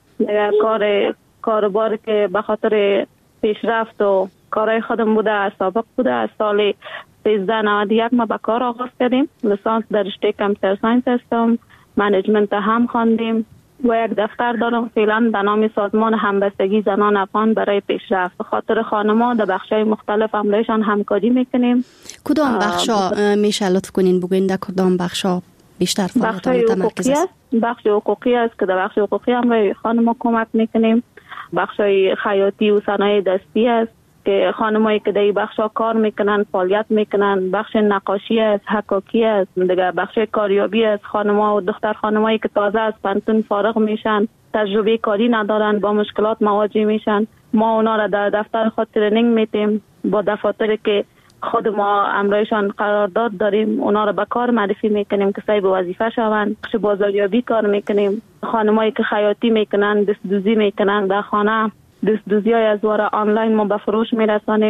کار کاروبار که به خاطر پیشرفت و کارهای خودم بوده، از سابق بوده. از سال سیزده نود و یک ما به کار آغاز کردیم. لیسانس در رشته کامپیوتر ساینس هستم، منیجمنت هم خواندیم و یک دفتر دارم فعلا به نام سازمان همبستگی زنان افغان برای پیشرفت. به خاطر خانم‌ها در بخش‌های مختلف همراهشان همکاری میکنیم. کدام بخشا میشه لطف کنین بگوین در کدام بخشا بیشتر فعالیت متمرکز است؟ بخش حقوقی است که در بخش حقوقی همراه خانم‌ها کمک میکنیم. بخش‌های خیاطی و صنایع دستی است که خانمایی که در این بخشا کار میکنن، فعالیت میکنن. بخش نقاشی است، حکاکی است، دیگه بخش کاریابی است. خانم‌ها و دختر خانمایی که تازه از پانتون فارغ میشن، تجربه کاری ندارن، با مشکلات مواجه میشن. ما اونا را در دفتر خود ترینینگ میدیم. با دفاتری که خود ما امرایشان قرارداد داریم، اونا را به کار معرفی میکنیم که صاحب وظیفه شوند. بخش بازاریابی کار میکنیم. خانمایی که خیاطی میکنن، دست دوزی میکنن در خانه، دست دوزی های از واره آنلاین ما به فروش میرسانیم.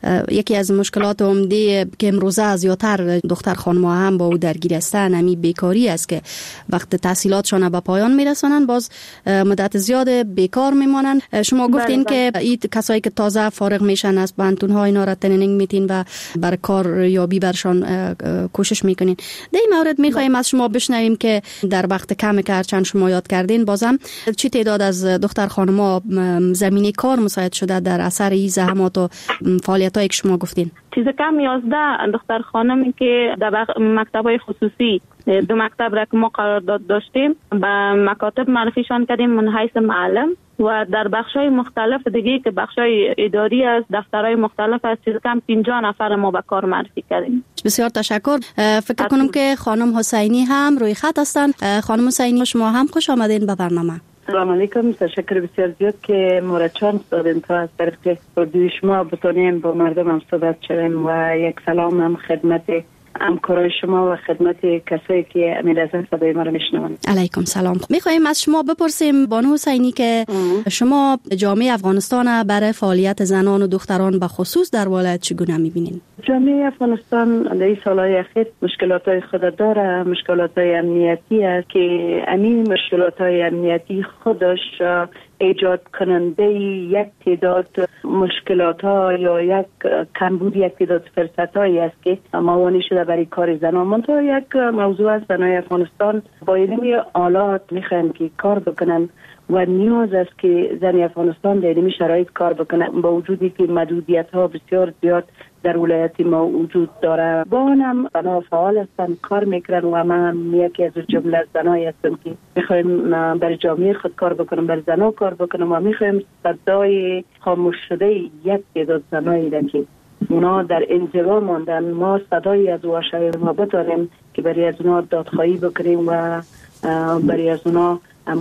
یکی از مشکلات عمده که امروزه زیادتر دختر خانم‌ها هم با او درگیر هستند همین بیکاری است که وقت تحصیلاتشان به پایان میرسانند باز مدت زیاد بیکار میمانند. شما گفتین که این کسایی که تازه فارغ میشن از بانتون‌ها اینا را ترینینگ میتین و بر کار یابی برشان کوشش میکنین. در این مورد میخوایم از شما بشنویم که در وقت کم که هرچند شما یاد کردین بازم چی تعداد از دختر خانم‌ها زمینه کار مساعد شده در اثر این زحمات و فعالیتایی که شما گفتین؟ چیز کم یازده دختر خانمی که در مکتب‌های خصوصی دو مکتب را که ما قرارداد داشتیم به مکاتب معرفیشان کردیم من حیث معلم و در بخش‌های مختلف دیگه که بخش‌های اداری است دفترهای مختلف است چیز کم پنجاه نفر ما به کار معرفی کردیم. بسیار تشکر. فکر کنم که خانم حسینی هم روی خط هستن. خانم حسینی شما هم خوش آمدین به برنامه. سلام علیکم. تشکر بسیار زیاد که ما چانس دادین تا از طریق اردوی شما بتونیم با مردم هم صحبت شویم و یک سلام هم خدمت همکارای شما و خدمت کسایی که امید از صدای ما رو میشنوند. علیکم سلام. میخوایم از شما بپرسیم بانو حسینی که ام. شما جامعه افغانستان برای فعالیت زنان و دختران به خصوص در ولایت چگونه میبینین؟ جامعه افغانستان در این سالهای اخیر مشکلات خود داره، مشکلات امنیتی است که همین مشکلات امنیتی خودش ایجاد کننده یک تعداد مشکلات ها یا یک کمبود یک تعداد فرصت هایی است که موانع شده برای کار زنان. منتها یک موضوع است زنای افغانستان با اینمی آلات میخوایم که کار بکنن و نیاز است که زن افغانستان در اینمی شرایط کار بکنن با وجودی که محدودیت ها بسیار زیاد در ولایت ما وجود داره. با آنم زنها فعال هستن کار میکنن و من یکی از جمله از زنایی هستم که میخوایم برای جامعه خود کار بکنم، برای زنها کار بکنم و میخوایم صدای خاموش شده یک تعداد زنایی را که اونا در انزوا ماندن ما صدایی از واشای ما بتاریم که برای از اونا دادخواهی بکنیم و برای از اونا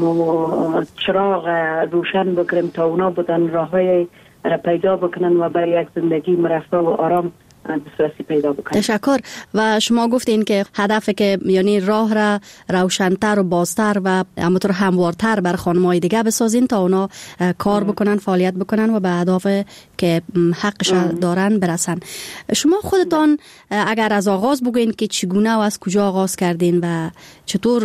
اما چراغ روشن بکنیم تا اونا بودن راههای را پیدا بکنن و برای یک زندگی مرفه و آرام دسترسی پیدا بکنن. تشکر. و شما گفتین که هدف که یعنی راه را روشن‌تر و بازتر و همونطور هموارتر بر خانم‌های دیگه بسازین تا اونا کار بکنن، فعالیت بکنن و به اهداف که حقش دارن برسن. شما خودتان اگر از آغاز بگوین که چگونه و از کجا آغاز کردین و چطور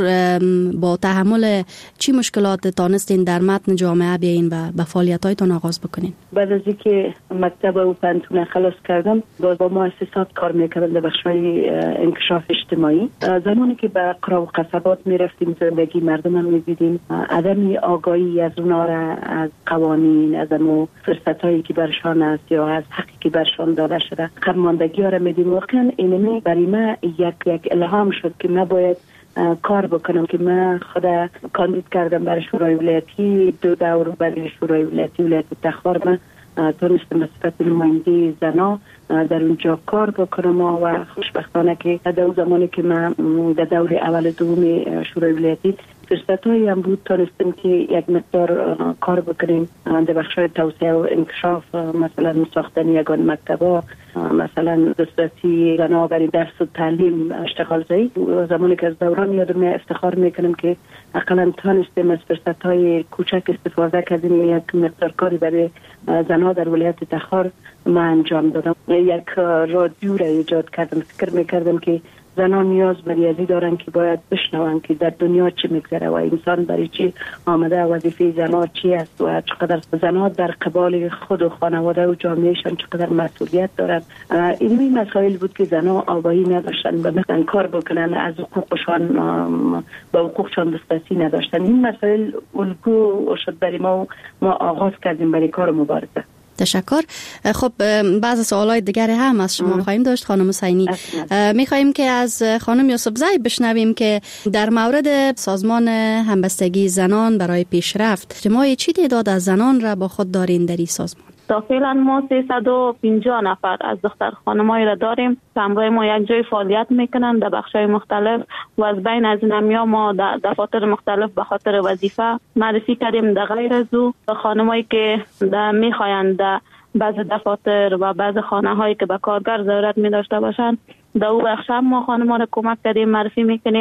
با تحمل چی مشکلات تانستین در متن جامعه بیاین و به فعالیت‌هایتان آغاز بکنین؟ بعد از اینکه مکتب و پانتون خلاص کردم باز با مؤسسات کار میکردم در بخش‌های انکشاف اجتماعی. زمانی که به قرا و قصبات میرفتیم زندگی مردم هم میدیدیم عدم آگاهی از اونا را از قوانین از اون فرصتایی که برشان است یا از حقی که برشان داده شده خرماندگی ها را میدیم. واقعا اینمی برای ما یک یک الهام شد که ما باید کار بکنم که من خدا کاندید کردم برای شورای ولایتی دو دور برای شورای ولایتی ولایت تخار من تونستم به صفت نماینده زنا در اونجا کار بکنم و خوشبختانه که در زمانی که من در دور اول دوم شورای ولایتی فرصت‌هایی هم بود تونستیم که یک مقدار کار بکنیم در بخش‌های توسعه و انکشاف مثلا ساختن یگان مکتب‌ها مثلا دسترسی زن‌ها برای درس و تعلیم اشتغال زایی. زمانی که از دوران یادم افتخار میکنم که اقلا تونستیم از فرصت‌های کوچک استفاده کردیم یک مقدار کاری برای زن‌ها در ولایت تخار ما انجام دادم. یک رادیو را ایجاد کردم. فکر میکردم که زنان نیاز به ریاضی دارن که باید بشنون که در دنیا چی میگذره و انسان برای چی آمده، وظیفه زنان چی است و چقدر زنان در قبال خود و خانواده و جامعهشان چقدر مسئولیت دارن. اینمی مسائل بود که زنان آگاهی نداشتن و مثلا کار بکنن از حقوقشان با حقوقشان دسترسی نداشتن. این مسائل الگو شد برای ما و ما آغاز کردیم برای کار مبارزه. تشکر. خب بعض سوالات دیگری هم از شما خواهیم داشت خانم حسینی. میخواهیم که از خانم یوسفزای بشنویم که در مورد سازمان همبستگی زنان برای پیشرفت شما چی تعداد از زنان را با خود دارین در این سازمان؟ تا فعلا ما سیصد و پنجاه نفر از دختر خانمایی را داریم که همراه ما یک جای فعالیت میکنن در بخش‌های مختلف و از بین از اینها ما در دفاتر مختلف به خاطر وظیفه معرفی کردیم. در غیر از او خانمایی که میخواین در بعض دفاتر و بعض خانه هایی که به کارگر ضرورت می داشته باشن در او بخش هم ما خانم‌ها را کمک کردیم معرفی میکنیم.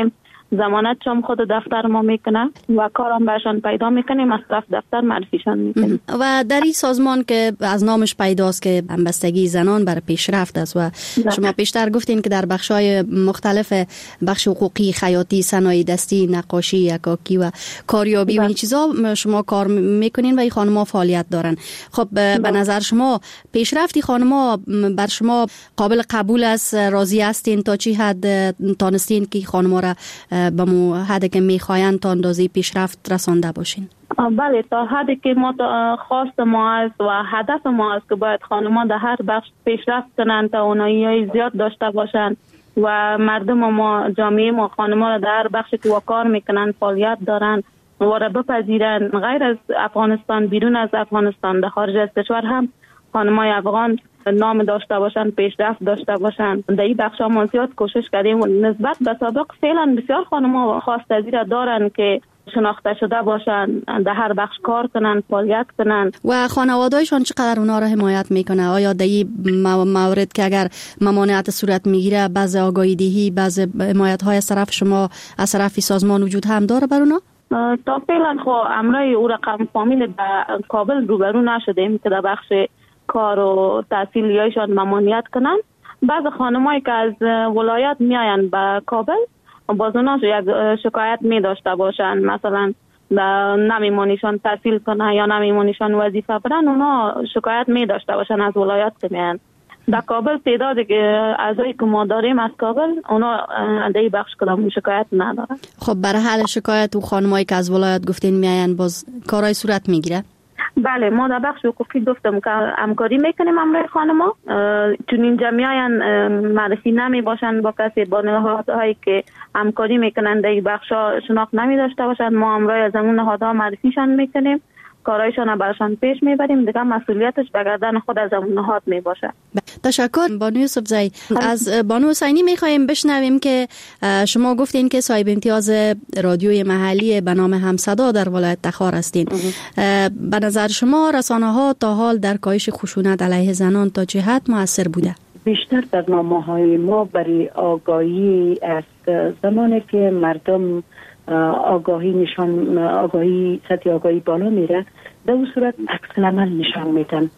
ضمانت هم خود دفتر ما میکنه و کارم برشان پیدا میکنیم، از طرف دفتر معرفیشان میکنیم. و در این سازمان که از نامش پیداست که همبستگی زنان بر پیشرفت است و شما پیشتر گفتین که در بخش‌های مختلف، بخش حقوقی، خیاطی، صنایع دستی، نقاشی، یکاکی و کاریابی و این چیزا شما کار میکنین و این خانم‌ها فعالیت دارن. خب به نظر شما پیشرفتی خانم‌ها بر شما قابل قبول است؟ راضی هستین؟ تا چی حد تانستین که خانم‌ها را به مو حدی که میخواین تا اندازه پیشرفت رسانده باشین؟ بله، تا حدی که ما خواست ما است و هدف ما است که باید خانم‌ها در هر بخش پیشرفت کنند، توانایی زیاد داشته باشند و مردم ما، جامعه ما خانم‌ها را در هر بخشی که کار میکنن فعالیت دارن و را بپذیرن. غیر از افغانستان، بیرون از افغانستان، در خارج از کشور هم خانم‌های افغان نام داشته باشن، پیشرفت داشته باشن. در این بخش ما زیاد کوشش کردیم و نسبت به سابق فعلا بسیار خانم‌ها خواست از این دارن که شناخته شده باشن، در هر بخش کار کنن، فعالیت کنن. و خانواده‌شان چقدر اونا را حمایت میکنه؟ آیا در این مورد که اگر ممانعت صورت میگیره، بعض آگاهی دهی، بعض حمایت های از طرف شما، از طرف سازمان وجود هم داره بر اونا؟ تا فعلا خو امرای او رقم فامیل در کابل روبرو نشدیم که در بخش کار و تحصیلیایشان ممانعت کنن. بعض خانمایی که از ولایت میاین به کابل باز اونا یک شکایت می داشته باشن، مثلا نمیمونیشان تحصیل کنن یا نمیمونیشان وظیفه برن، اونا شکایت می داشته باشن از ولایت که میان. در کابل تعدادی که اعضایی که ما داریم از کابل، اونا در این بخش کدام شکایت ندارن. خب برای حل شکایت و خانمایی که از ولایت گفتین میاین، باز کارهای صورت میگیره؟ بله، ما در بخش حقوقی گفتم که همکاری میکنیم امروی خانما، چون اینجا میاین معرفی نمی باشن با کسی، با نهادهایی که همکاری میکنن در این بخش ها شناخت نمی داشته باشن، ما امروی از اون نهادها معرفیشان میکنیم، کارایشان برشان پیش میبریم، دیگه مسئولیتش به گردن خود از اون نهاد میباشه. تشکر بانو یوسفزئی. از بانو حسینی میخوایم بشنویم که شما گفتین که صاحب امتیاز رادیوی محلی به نام همصدا در ولایت تخار هستین. به نظر شما رسانه ها تا حال در کاهش خشونت علیه زنان تا چه حد مؤثر بوده؟ بیشتر برنامه‌های ما برای آگاهی است. زمانی که مردم آگاهی نشان آگاهی سطح آگاهی بالا میره، در اون صورت عکس العمل نشان میدن.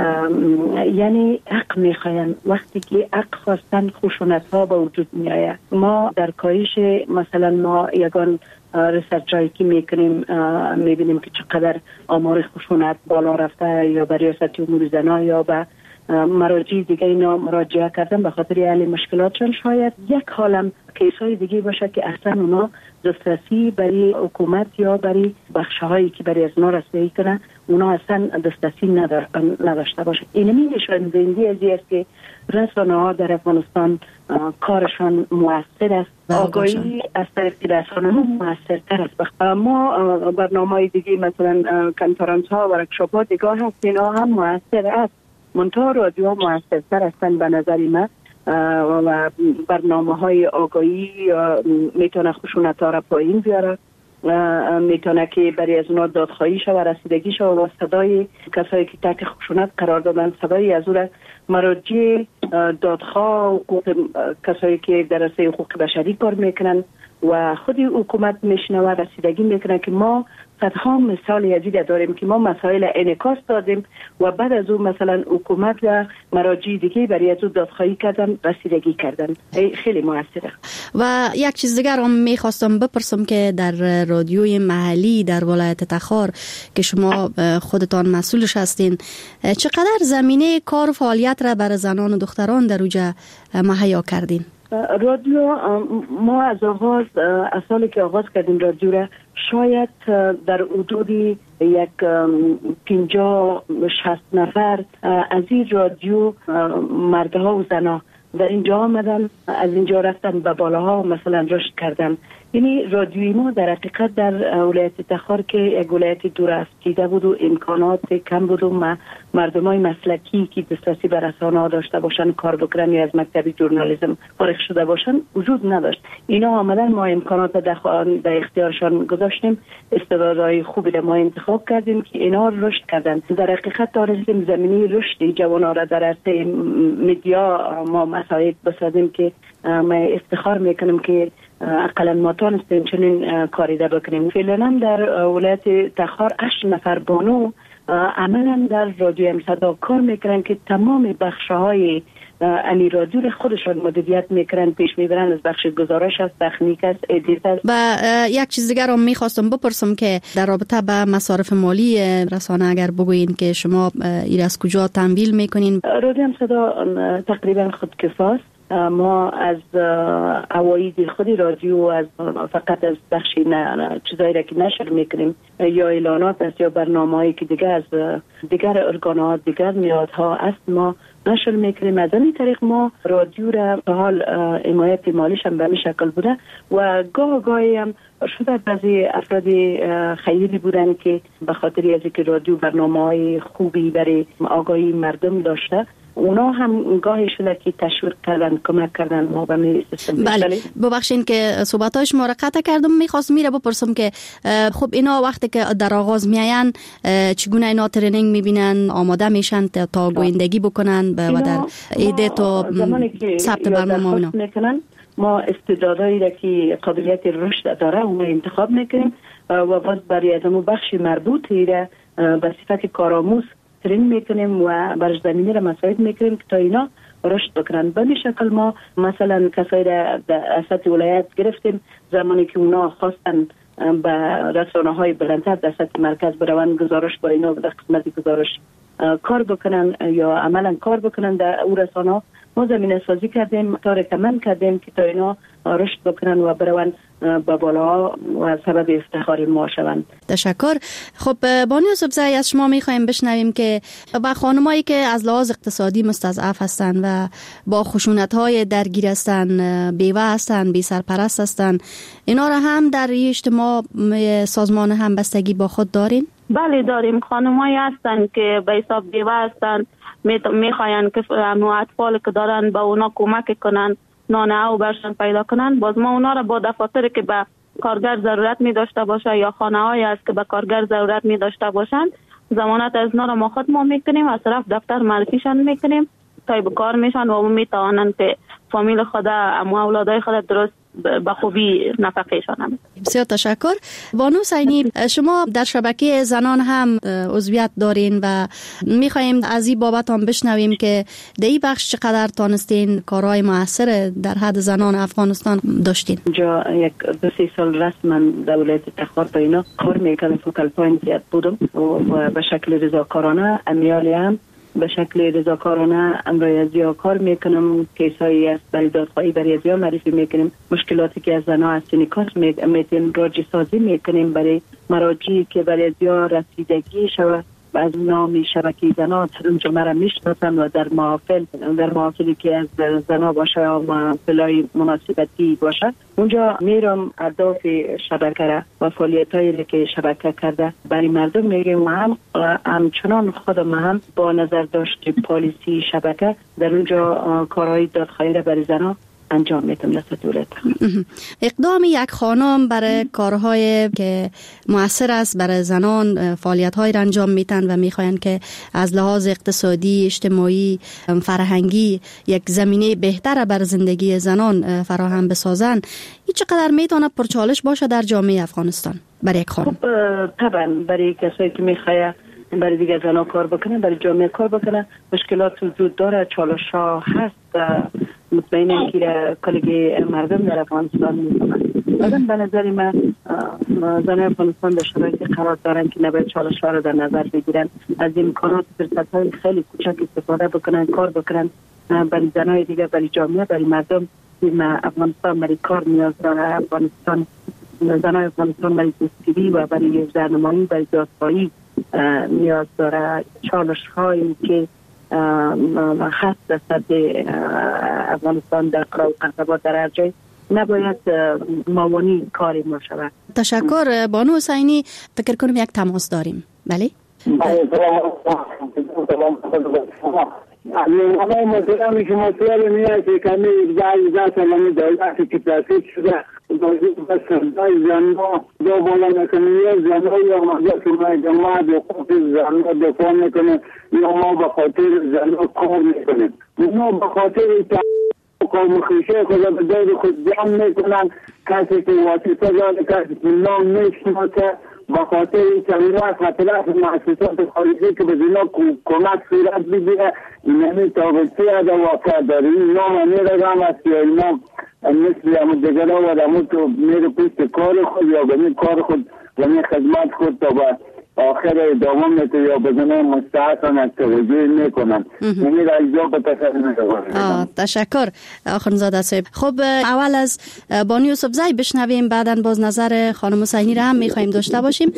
یعنی حق میخواین، وقتی که حق خواستن خشونت ها به وجود میآید. ما در کاهش مثلا ما یگان ریسرچ هایی که میکنیم میبینیم که چقدر آمار خشونت بالا رفته، یا برای ریاست امور زنان یا به مراجع دیگه اینا مراجعه کردن به خاطر حل مشکلاتشان. شاید یک حالم کیسای دیگه باشه که اصلا اونا دسترسی برای حکومت یا برای بخشهایی که برای از اونا رسیدگی کنن، اونا اصلا دسترسی نداشته باشه. اینمی نشان دهنده ازی است که رسانه ها در افغانستان کارشان مؤثر است. آگاهی از طریق رسانه ها مؤثرتر است. ما برنامه‌های دیگه مثلا کنفرانس ها و ورکشاپ ها دیگه هست، اینا هم مؤثر است. منتها رادیو مؤثرتر هستن به نظر من و برنامه های آگاهی میتونه خشونت ها را پایین بیاره، میتونه که برای از اونا دادخواهی شو و رسیدگی شو و صدای کسایی که تحت خشونت قرار دادن، صدای از اون مراجع دادخواه، کسایی که در رسای حقوق بشری کار میکنن و خودی حکومت میشنه و رسیدگی میکنه که ما صدها مثال یزید داریم که ما مسائل انعکاس دادیم و بعد از اون مثلا حکومت و مراجع دیگه برای از اون دادخواهی کردن، رسیدگی کردن. خیلی موثره. و یک چیز دیگر هم میخواستم بپرسم که در رادیوی محلی در ولایت تخار که شما خودتان مسئولش هستین، چقدر زمینه کار و فعالیت را برای زنان و دختران در اوجه مهیا کردین؟ رادیو ما از آغاز از سالی که آغاز کردیم رادیو را، شاید در حدود یک پنجاه شصت نفر از این رادیو مردها و زنها در اینجا آمدن، از اینجا رفتن به بالاها مثلا رشد کردن. یعنی رادیوی ما در حقیقت در ولایت تخار که یک ولایت دور از دیده بود و امکانات کم بود و مردمای مسلکی که دسترسی به رسانه ها داشته باشن، کار بکنن یا از مکتب ژورنالیسم فارغ شده باشن وجود نداشت. اینا آمدن، ما امکانات در اختیارشان گذاشتیم، استعدادهای خوبی را ما انتخاب کردیم که اینا رشد کردن. در حقیقت دارستیم زمینی رشد جوانان را در عرصه مدیا ما مساعد بسازیم که ما افتخار میکنیم که اقلا ما تانستیم چنین کاری در بکنیم. فعلا هم در ولایت تخار هشت نفر بانو عملا در رادیو ام صدا کار میکنن که تمام بخش‌های امی رادیو خودشان مدیریت میکنن، پیش میبرن، از بخش گزارش است، تکنیک است، ادیت است. و یک چیز دیگر هم میخواستم بپرسم که در رابطه به مصارف مالی رسانه اگر بگوین که شما این از کجا تمویل میکنین؟ رادیو ام صدا تقریبا خودکفاست. ما از عواید خودی رادیو از فقط از بخشی نه چیزایی را که نشر میکنیم یا اعلانات است یا برنامه‌ای که دیگه از دیگر ارگانات دیگر میادها است ما نشر میکنیم. از این طریق ما رادیو را به حال حمایت مالیش هم به این شکل بوده و گاه گاهی هم شده بعضی افراد خیلی بودن که به خاطر از اینکه رادیو برنامه‌های خوبی برای آگاهی مردم داشته اونا هم گاهی شده که تشویق کردن، کمک کردن ما به می سیستم. بله ببخشین که صحبت‌های شما را قطع کردم. می‌خواستم میره بپرسم که خب اینا وقتی که در آغاز میاین چگونه اینا ترینینگ میبینن، آماده میشن تا گویندگی بکنن و در ایدیت و ثبت برنامه اینا میکنن. ما استعدادایی را که قابلیت رشد داره اون انتخاب میکنیم و باز برای ادامه بخش مربوطی را به صفت کارآموز ترین میکنیم و برش زمینی را مساعد میکنیم که تا اینا رشد بکنن. به این شکل ما مثلا کسایی را در سطح ولایت گرفتیم زمانی که اونا خواستن به رسانه های بلندتر در سطح مرکز بروند گزارش با اینا در قسمت گزارش کار بکنن یا عملا کار بکنن در او رسانه ما زمینه سازی کردیم، تا رکمند کردیم که تا اینا رشد بکنن و بروند با بالا و سبب افتخار ما شوند. تشکر. خب بانو یوسفزی از شما میخوایم بشنویم که با خانمایی که از لحاظ اقتصادی مستضعف هستند و با خشونت‌های درگیر هستند، بیوه هستند، بی سرپرست هستند، اینا را هم در اجتماع سازمان همبستگی با خود دارین؟ بله داریم. خانمایی هستند که به حساب بیوه هستند، میخواین که اطفال که دارن به اونا کمک کنن، نانه او برشان پیدا کنن. باز ما اونا را با دفاتر که به کارگر ضرورت می داشته باشه یا خانه هایی است که به کارگر ضرورت می داشته باشند ضمانت از اونا را ما خود ما میکنیم، از طرف دفتر معرفیشان میکنیم تا به کار میشن و می توانند که فامیل خود و اولادای خود درست به خوبی نفقهشان هم. بسیار تشکر. بانو حسینی شما در شبکه زنان هم عضویت دارین و میخوایم از این بابت هم بشنویم که در این بخش چقدر تانستین کارهای موثر در حد زنان افغانستان داشتین؟ جا یک دو سی سال رسما در ولایت تخار تا اینا کار میکنم، فوکال پوینت بودم و به شکل رضاکارانه امیالی هم به شکل رضاکارانه امرای ازیا کار میکنم. کیسایی است برای دادخواهی برای ازیا معرفی میکنیم، مشکلاتی که از زنها از سینیکاس میتیم راجع سازی میکنیم برای مراجعی که برای ازیا رسیدگی شود و از نامی شبکه زنها اونجا مرا میشناسن و در محافل در محافلی که از زنها باشه یا محافلای مناسبتی باشه اونجا میرم اهداف شبکه را و فعالیتایی که شبکه کرده برای مردم میگیم و هم همچنان خودم هم با نظر داشت پالیسی شبکه در اونجا کارهای دادخواهی را برای زنها انجام میدم در دولت. اقدام یک خانم برای کارهای که مؤثر است برای زنان فعالیت‌های را انجام میدن و میخواین که از لحاظ اقتصادی، اجتماعی، فرهنگی یک زمینه بهتر برای زندگی زنان فراهم بسازن، این چقدر میتونه پرچالش باشه در جامعه افغانستان برای یک خانم؟ خب طبعا برای کسایی که میخواه برای دیگر زنان کار بکنن، برای جامعه کار بکنن، مشکلات وجود داره، چالش ها هست. مطمئنم که کلگی مردم در افغانستان میکنن. بعدم به نظر من زنان افغانستان در شرایطی قرار دارن که نباید چالش ها رو در نظر بگیرن، از امکانات فرصت های خیلی کوچک استفاده بکنن، کار بکنن برای زنای دیگه، برای جامعه، برای مردم. افغانستان برای کار نیاز داره. افغانستان زنای افغانستان برای دوستگیری و برای زنمایی، برای دادخواهی نیاز داره. چالش هایی که خاص در سطح افغانستان در قرار و قصبات در هر جای نباید موانی کاری ما شود. تشکر. بانو حسینی فکر کنم یک تماس داریم. بله؟ همه محترمی که مطلب میاد که کمی ارزای ذات علمی دولتی که تاسیس شده موضوع بس کردای زنها دو بالا نکنه یا زنها یا مجلس جماعت حقوق زنها دفاع میکنه یا ما به خاطر زنها کار میکنیم. ما به خاطر قوم خویشه خود به دور خود جمع میکنن. کسی که واسطه داره، کسی که نام میشناسه، با خاطر این چنین وقت اطلاف مؤسسات خارجی که به اینا کمک صورت بگیره، این همین تابلسی از واقع داره. این نام همین رقم است یا این نام مثل همون دیگر ها و همون تو میره پشت کار خود یا به این کار خود و این خدمت خود تا با آخر ادامه میتو یا بزنه مستحسن از توجه میکنن. یعنی را اینجا به تصور تشکر آخرزاده صاحب. خب اول از بانو یوسفزی بشنویم، بعدا باز نظر خانم حسینی را هم میخوایم داشته باشیم.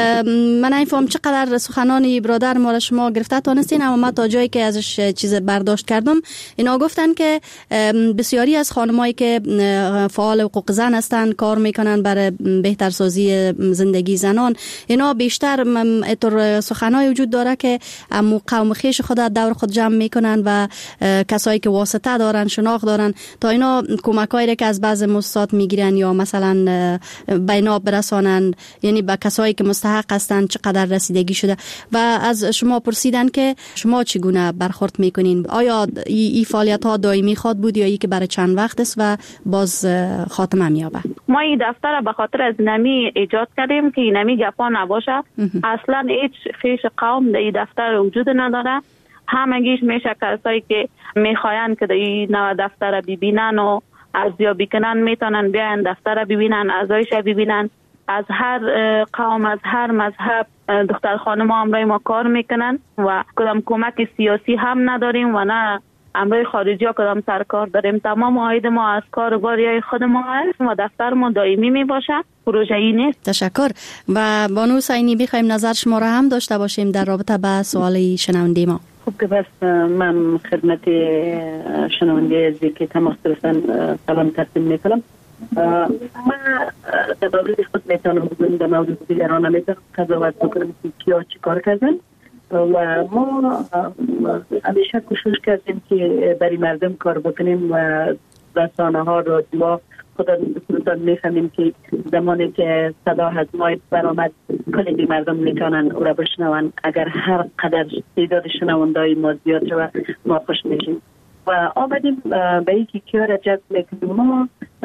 من نمیفهم چقدر سخنان برادر ما را شما گرفته تانستین، اما من تا جایی که ازش چیز برداشت کردم اینا گفتن که بسیاری از خانمایی که فعال حقوق زن هستند، کار میکنن برای بهتر سازی زندگی زنان، اینا بیشتر اینطور سخنای وجود داره که قوم خویش خود دور خود جمع میکنن و کسایی که واسطه دارن، شناخت دارن، تا اینا کمکایی که از بعض مؤسسات میگیرن یا مثلا بینا برسانن، یعنی به کسایی که مستحق هستن چقدر رسیدگی شده. و از شما پرسیدن که شما چگونه برخورد میکنین؟ آیا این فعالیت ها دائمی خواد بود یا ای که برای چند وقت است و باز خاتمه میابه؟ ما این دفتر به خاطر از نمی ایجاد کردیم که نمی گپا نباشه. اصلا هیچ خیش قوم در این دفتر وجود نداره. همگیش میشه کسایی که میخواین که در این نوع دفتر ببینن و ارزیابی کنن میتونن بیان دفتر ببینن، اعضایش ببینن. از هر قوم، از هر مذهب دختر خانم ها امرای ما کار میکنن و کدام کمک سیاسی هم نداریم و نه امرای خارجی ها کدام سرکار داریم. تمام عاید ما از کارباری های خود ما هست و دفتر ما دائمی می باشه، پروژه ای نیست. تشکر. و بانو حسینی بخوایم نظر شما را هم داشته باشیم در رابطه با سوال شنونده ما. خب که بس من خدمت شنونده ازی که تماس گرفتن سلام تقدیم میکنم. من تبابلی خود میتونم بگویم در مورد دیگران نمیتونم قضاوت بکنم که کیا چی کار کردن و ما همیشه کوشش کردیم که برای مردم کار بکنیم و رسانه ها رادیو خودتان میفهمیم که زمانی که صدا از ما برآمد کلی مردم میتونن او را بشنون. اگر هر قدر تعداد شنونده‌های ما زیاد شود ما خوش میشیم و آمدیم به اینکه کیا را جذب میکنیم. ما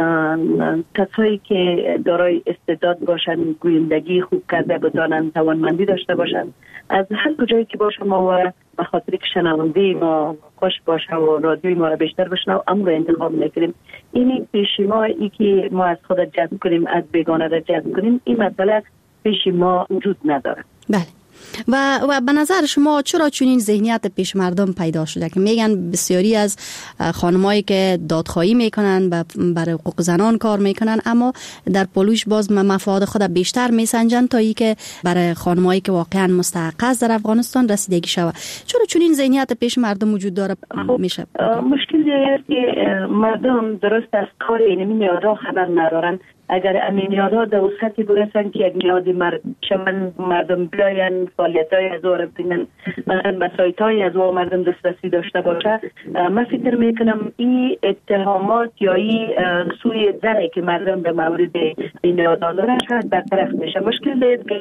کسایی که دارای استعداد باشن، گویندگی خوب کرده بتانن، توانمندی داشته باشن، از هر کجایی که باشه ما و به خاطر که شنونده ما خوش باشه و رادیوی ما را بیشتر بشنو امر انتخاب میکنیم. این پیش ما ای که ما از خود جذب کنیم، از بیگانه را جذب کنیم، این مسئله پیش ما وجود نداره. بله. و و به نظر شما چرا چنین ذهنیت پیش مردم پیدا شده که میگن بسیاری از خانمایی که دادخواهی میکنن برای حقوق زنان کار میکنن اما در پلوش باز مفاد خود بیشتر میسنجن تا ای که برای خانمایی که واقعا مستحق است در افغانستان رسیدگی شود؟ چرا چنین ذهنیت پیش مردم وجود داره؟ میشه مشکل است که مردم درست از کار اینمی نیادا خبر ندارن. اگر امین یادا در وسطی برسن که یک نیازی مرد شمن مردم بیاین فعالیت های از او بینن، مسایت های از او مردم دسترسی داشته باشه، من فکر میکنم این اتهامات یا این سوی زنی که مردم به مورد این یادا دارن شاید برطرف میشه. مشکل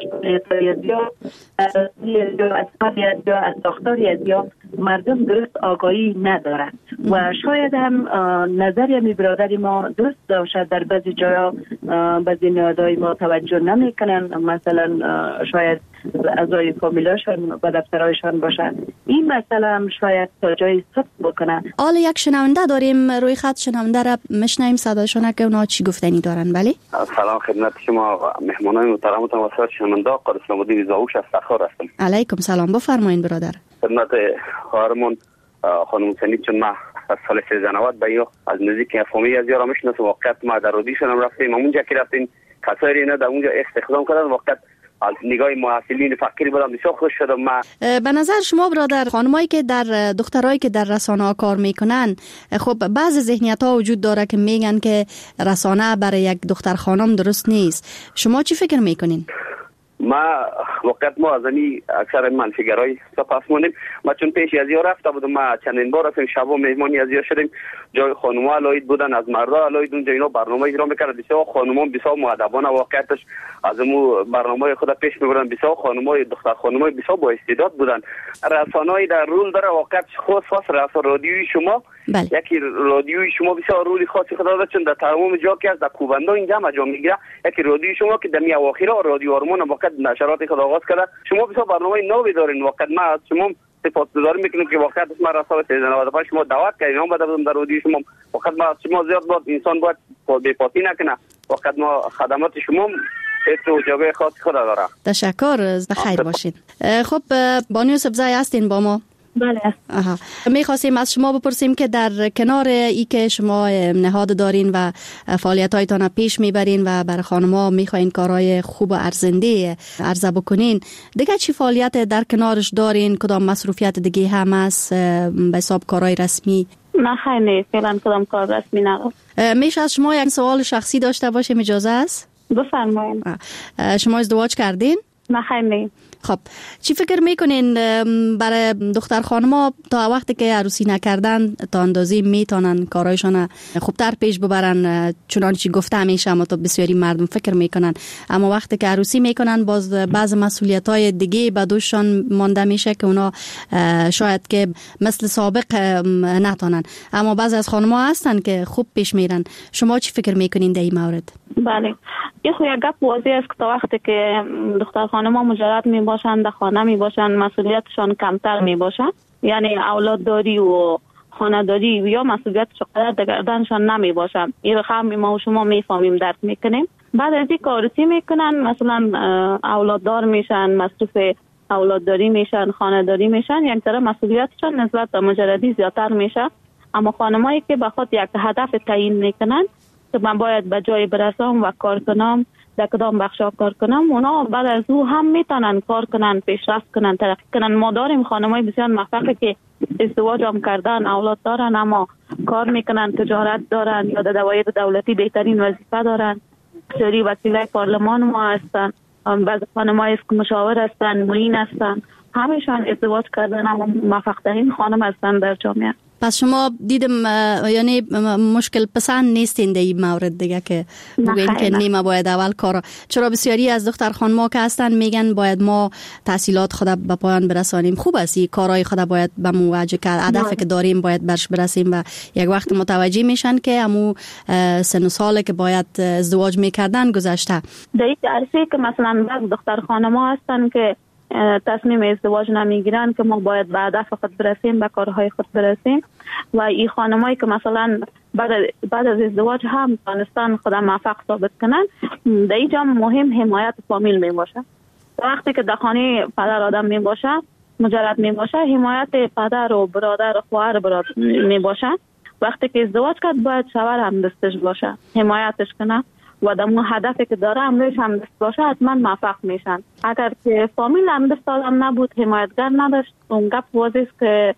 دیت یا از فعالیت یا از ساختاری یا مردم درست آگاهی ندارن و شاید هم نظری می برادری ما درست داشته در بعضی جاها بعضی نهادهای ما توجه نمیکنن، مثلا شاید اعضای فامیلاشون و دفترهایشان باشن. این مسئله هم شاید تا جای صبح بکنن. حالا یک شنونده داریم روی خط، شنونده را مشنویم صداشون که اونا چی گفتنی دارن. بله سلام خدمت شما مهمانان محترمتان و سایر شنونده. قاری اسلام الدین زاوش از سرخار هستم. علیکم سلام، بفرمایید برادر. خدمت خواهرمون خانم حسینی، چون ما از سال سیزده نود به یا از نزدیک فامیل از یارا میشناسم، واقعا ما در اودیشن هم رفتیم، اونجا که رفتیم کسایی اینا در اونجا استخدام کردن، واقعا از نگاه معاصلین فقیر بودم بسیار خوش شدم. ما به نظر شما برادر، خانمایی که در دخترایی که در رسانه ها کار میکنن، خب بعضی ذهنیت ها وجود داره که میگن که رسانه برای یک دختر خانم درست نیست. شما چی فکر میکنین؟ ما وقت ما از این اکثر منفیگرای سپاس مونیم. ما چون پیش از یا رفته بودم، ما چندین بار رفتیم، شبا مهمانی از یا شدیم، جای خانوما علایید بودن، از مردا علایید اونجا اینا برنامه اجرا میکردن. بسیار خانوما بسیار مؤدبانه واقعیتش از اون برنامه خود پیش میبرن. بسیار خانوما دختر خانوما بسیار با استعداد بودن. رسانه‌ای در رول داره واقعیت خاص خاص رسانه رادیویی شما بله. یکی رادیوی شما بسیار رولی خاصی خدا داد، چون در تمام جا که از در کوبندا اینجا مجا میگیره. یکی رادیوی شما که دمی اواخیرا رادیو آرمان وقت نشرات خود آغاز کرده، شما بسیار برنامه نوی دارین. وقت ما از شما سپاسگزاری میکنیم که وقت ما را سال سیزده نود و پنج شما دعوت کردین، هم بده بودم در رادیو شما. وقت ما شما زیاد بود انسان باید بی‌پاسی نکنه. وقت ما خدمات شما تو جواب خاص خود داره. تشکر، خیر باشید. خب بانو یوسفزای هستین با ما؟ بله. آها. می‌خواستیم از شما بپرسیم که در کنار ای که شما نهاد دارین و فعالیت‌هایتان پیش میبرین و بر خانم‌ها می‌خواین کارهای خوب و ارزنده عرضه بکنین، دیگه چی فعالیت در کنارش دارین؟ کدام مصروفیت دیگه هم است به حساب کارهای رسمی؟ نه خیلی فعلا کدام کار رسمی ندارم. میشه از شما یک سوال شخصی داشته باشیم، اجازه است؟ بفرمایید. شما ازدواج کردین؟ نه خیلی. خب چی فکر میکنین برای دختر خانم‌ها تا وقتی که عروسی نکردن تا اندازی میتونن کارایشان خوبتر پیش ببرن؟ چنانچه گفته همیشه اما تو بسیاری مردم فکر میکنن، اما وقتی که عروسی میکنن باز بعض مسئولیت‌های دیگه به دوششان مانده میشه که اونا شاید که مثل سابق نتونن، اما بعضی از خانم‌ها هستن که خوب پیش میرن. شما چی فکر میکنین در این مورد؟ بله، این خو یک گپ واضح است که تا وقتی که دختر خانم‌ها مجرد می باشن، در خانه می باشن، مسئولیتشان کمتر می باشن، یعنی اولاد داری و خانه داری یا مسئولیت چقدر در گردنشان نمی باشن. این رقم ما و شما می فهمیم، درک میکنیم. بعد از این کارسی میکنن، مثلا اولاد دار میشن، مصروف اولاد داری میشن، خانه داری میشن، یک ذره مسئولیتشان نسبت به مجردی زیادتر میشه. اما خانمایی که به خود یک هدف تعیین میکنن که من باید به جای برسم و کار کنم، در کدام بخشا کار کنم، اونا بعد از او هم میتونن کار کنن، پیشرفت کنن، ترقی کنن. ما داریم خانمای بسیار موفقی که ازدواج هم کردن، اولاد دارن، اما کار میکنن، تجارت دارن یا در دوایر دولتی بهترین وظیفه دارن. سری وکیلای پارلمان ما هستن، بعض خانمای که مشاور هستن، معین هستن، همشان ازدواج کردن، اما موفق ترین خانم هستن در جامعه. پس شما دیدم یعنی مشکل پسند نیستین در این مورد دیگه که بگین که نیمه باید اول کار، چرا بسیاری از دختر خانم‌ها که هستن میگن باید ما تحصیلات خود به پایان برسانیم. خوب است این کارهای خود باید به موجه که هدفی که داریم باید برش برسیم و یک وقت متوجه میشن که همو سن و سالی که باید ازدواج میکردن گذشته. در این عرصه که مثلا بعض دختر خانم‌ها هستن که تصمیم ازدواج نمیگیرن که ما باید به هدف خود برسیم، به کارهای خود برسیم، و این خانمایی که مثلا بعد بعد از ازدواج هم دانستان خود موفق ثابت کنن، در اینجا مهم حمایت فامیل می باشه. وقتی که در خانه پدر آدم می باشه، مجرد می باشه، حمایت پدر و برادر و خواهر برادر می باشه. وقتی که ازدواج کرد باید شوهر هم دستش باشه، حمایتش کنه و در اون هدفی که داره امروز هم دست باشه، حتما موفق میشن. اگر که فامیل هم دست آدم نبود، حمایتگر نداشت، اون گپ واضح است که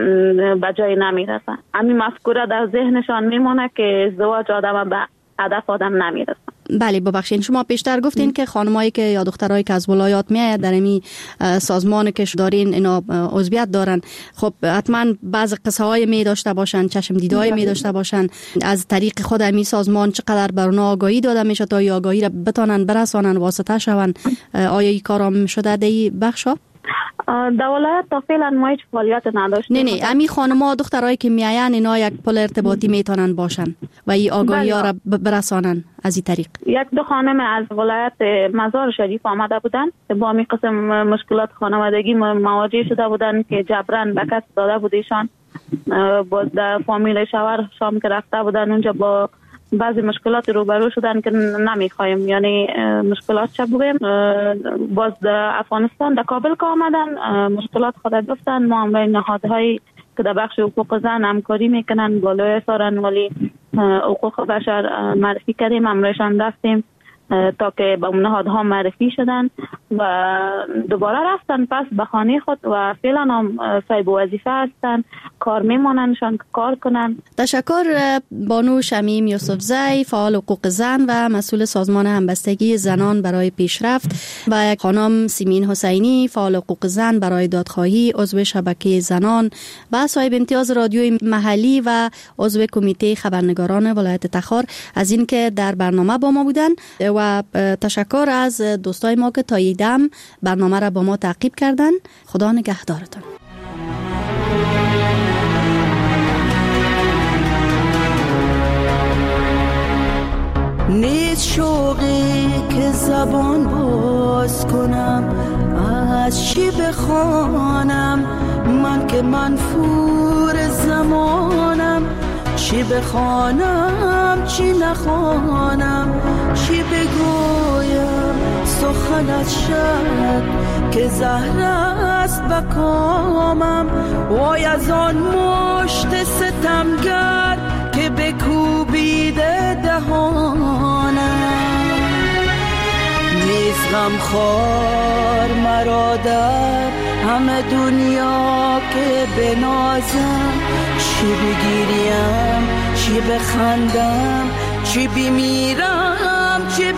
به جای نمیرسن. همین مفکوره در ذهنشان میمونه که ازدواج آدم به هدف آدم نمیرسن. بله ببخشید، شما پیشتر گفتین که خانمایی که یا دخترایی که از ولایات میآید در این سازمان که دارین اینا عضویت دارن، خب حتما بعض قصه های می داشته باشن، چشم دیدهای می داشته باشن. از طریق خود این سازمان چقدر بر اونها آگاهی داده میشه تا این آگاهی را بتونن برسانن، واسطه شون؟ آیا این کارا شده در این بخشا؟ در ولایت تا فعلا ما هیچ فعالیت نداشتیم. نه نه امی خانم‌ها دخترایی که میاین اینا یک پل ارتباطی میتونن باشن و این آگاهی ها را برسانن از این طریق. یک دو خانم از ولایت مزار شریف آمده بودن با می قسم مشکلات خانوادگی مواجه شده بودن که جبران به کس داده بودیشان، با در فامیل شوهر شام که رفته بودن اونجا با بعضی مشکلات روبرو شدن که نمیخوایم، یعنی مشکلات چه بگیم، باز در افغانستان در کابل که آمدن مشکلات خود گفتن. ما همراه نهادهایی که در بخش حقوق زن همکاری میکنن بالای سارن ولی حقوق بشر معرفی کردیم، همراهشان رفتیم تا که به اون نهادها معرفی شدن و دوباره رفتن پس به خانه خود و فعلا هم صاحب وظیفه هستن، کار میماننشان که کار کنن. تشکر بانو شمیم یوسفزای، فعال حقوق زن و مسئول سازمان همبستگی زنان برای پیشرفت، و خانم سیمین حسینی، فعال حقوق زن برای دادخواهی، عضو شبکه زنان و صاحب امتیاز رادیوی محلی و عضو کمیته خبرنگاران ولایت تخار، از اینکه در برنامه با ما بودن. و تشکر از دوستای ما که تا ایدم برنامه را با ما تعقیب کردن. خدا نگهدارتان. نیست شوقی که زبان باز کنم، از چی بخوانم من که منفور زمانم، چی بخوانم چی نخوانم، چی بگویم سخنت شد که زهر است بکامم. وای از آن مشت ستمگر که بکوبیده دهانم، نیست غم خور مرا در همه دنیا که بنازم، چی بگیریم چی بخندم، چی بمیرم چی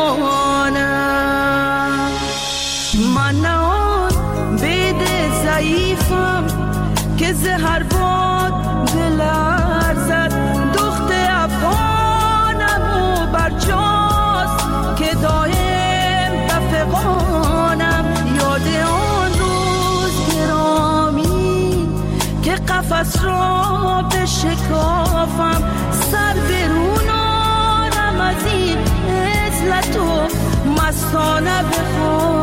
بمانم. من نه آن بید ضعیفم که زهر باد بلرزد، دخت افغانم و برجاست که دایم دفقانم. یاد آن روز گرامی که قفس را بشکافم، سر برونارم از این عزلت و مستانه بخوام.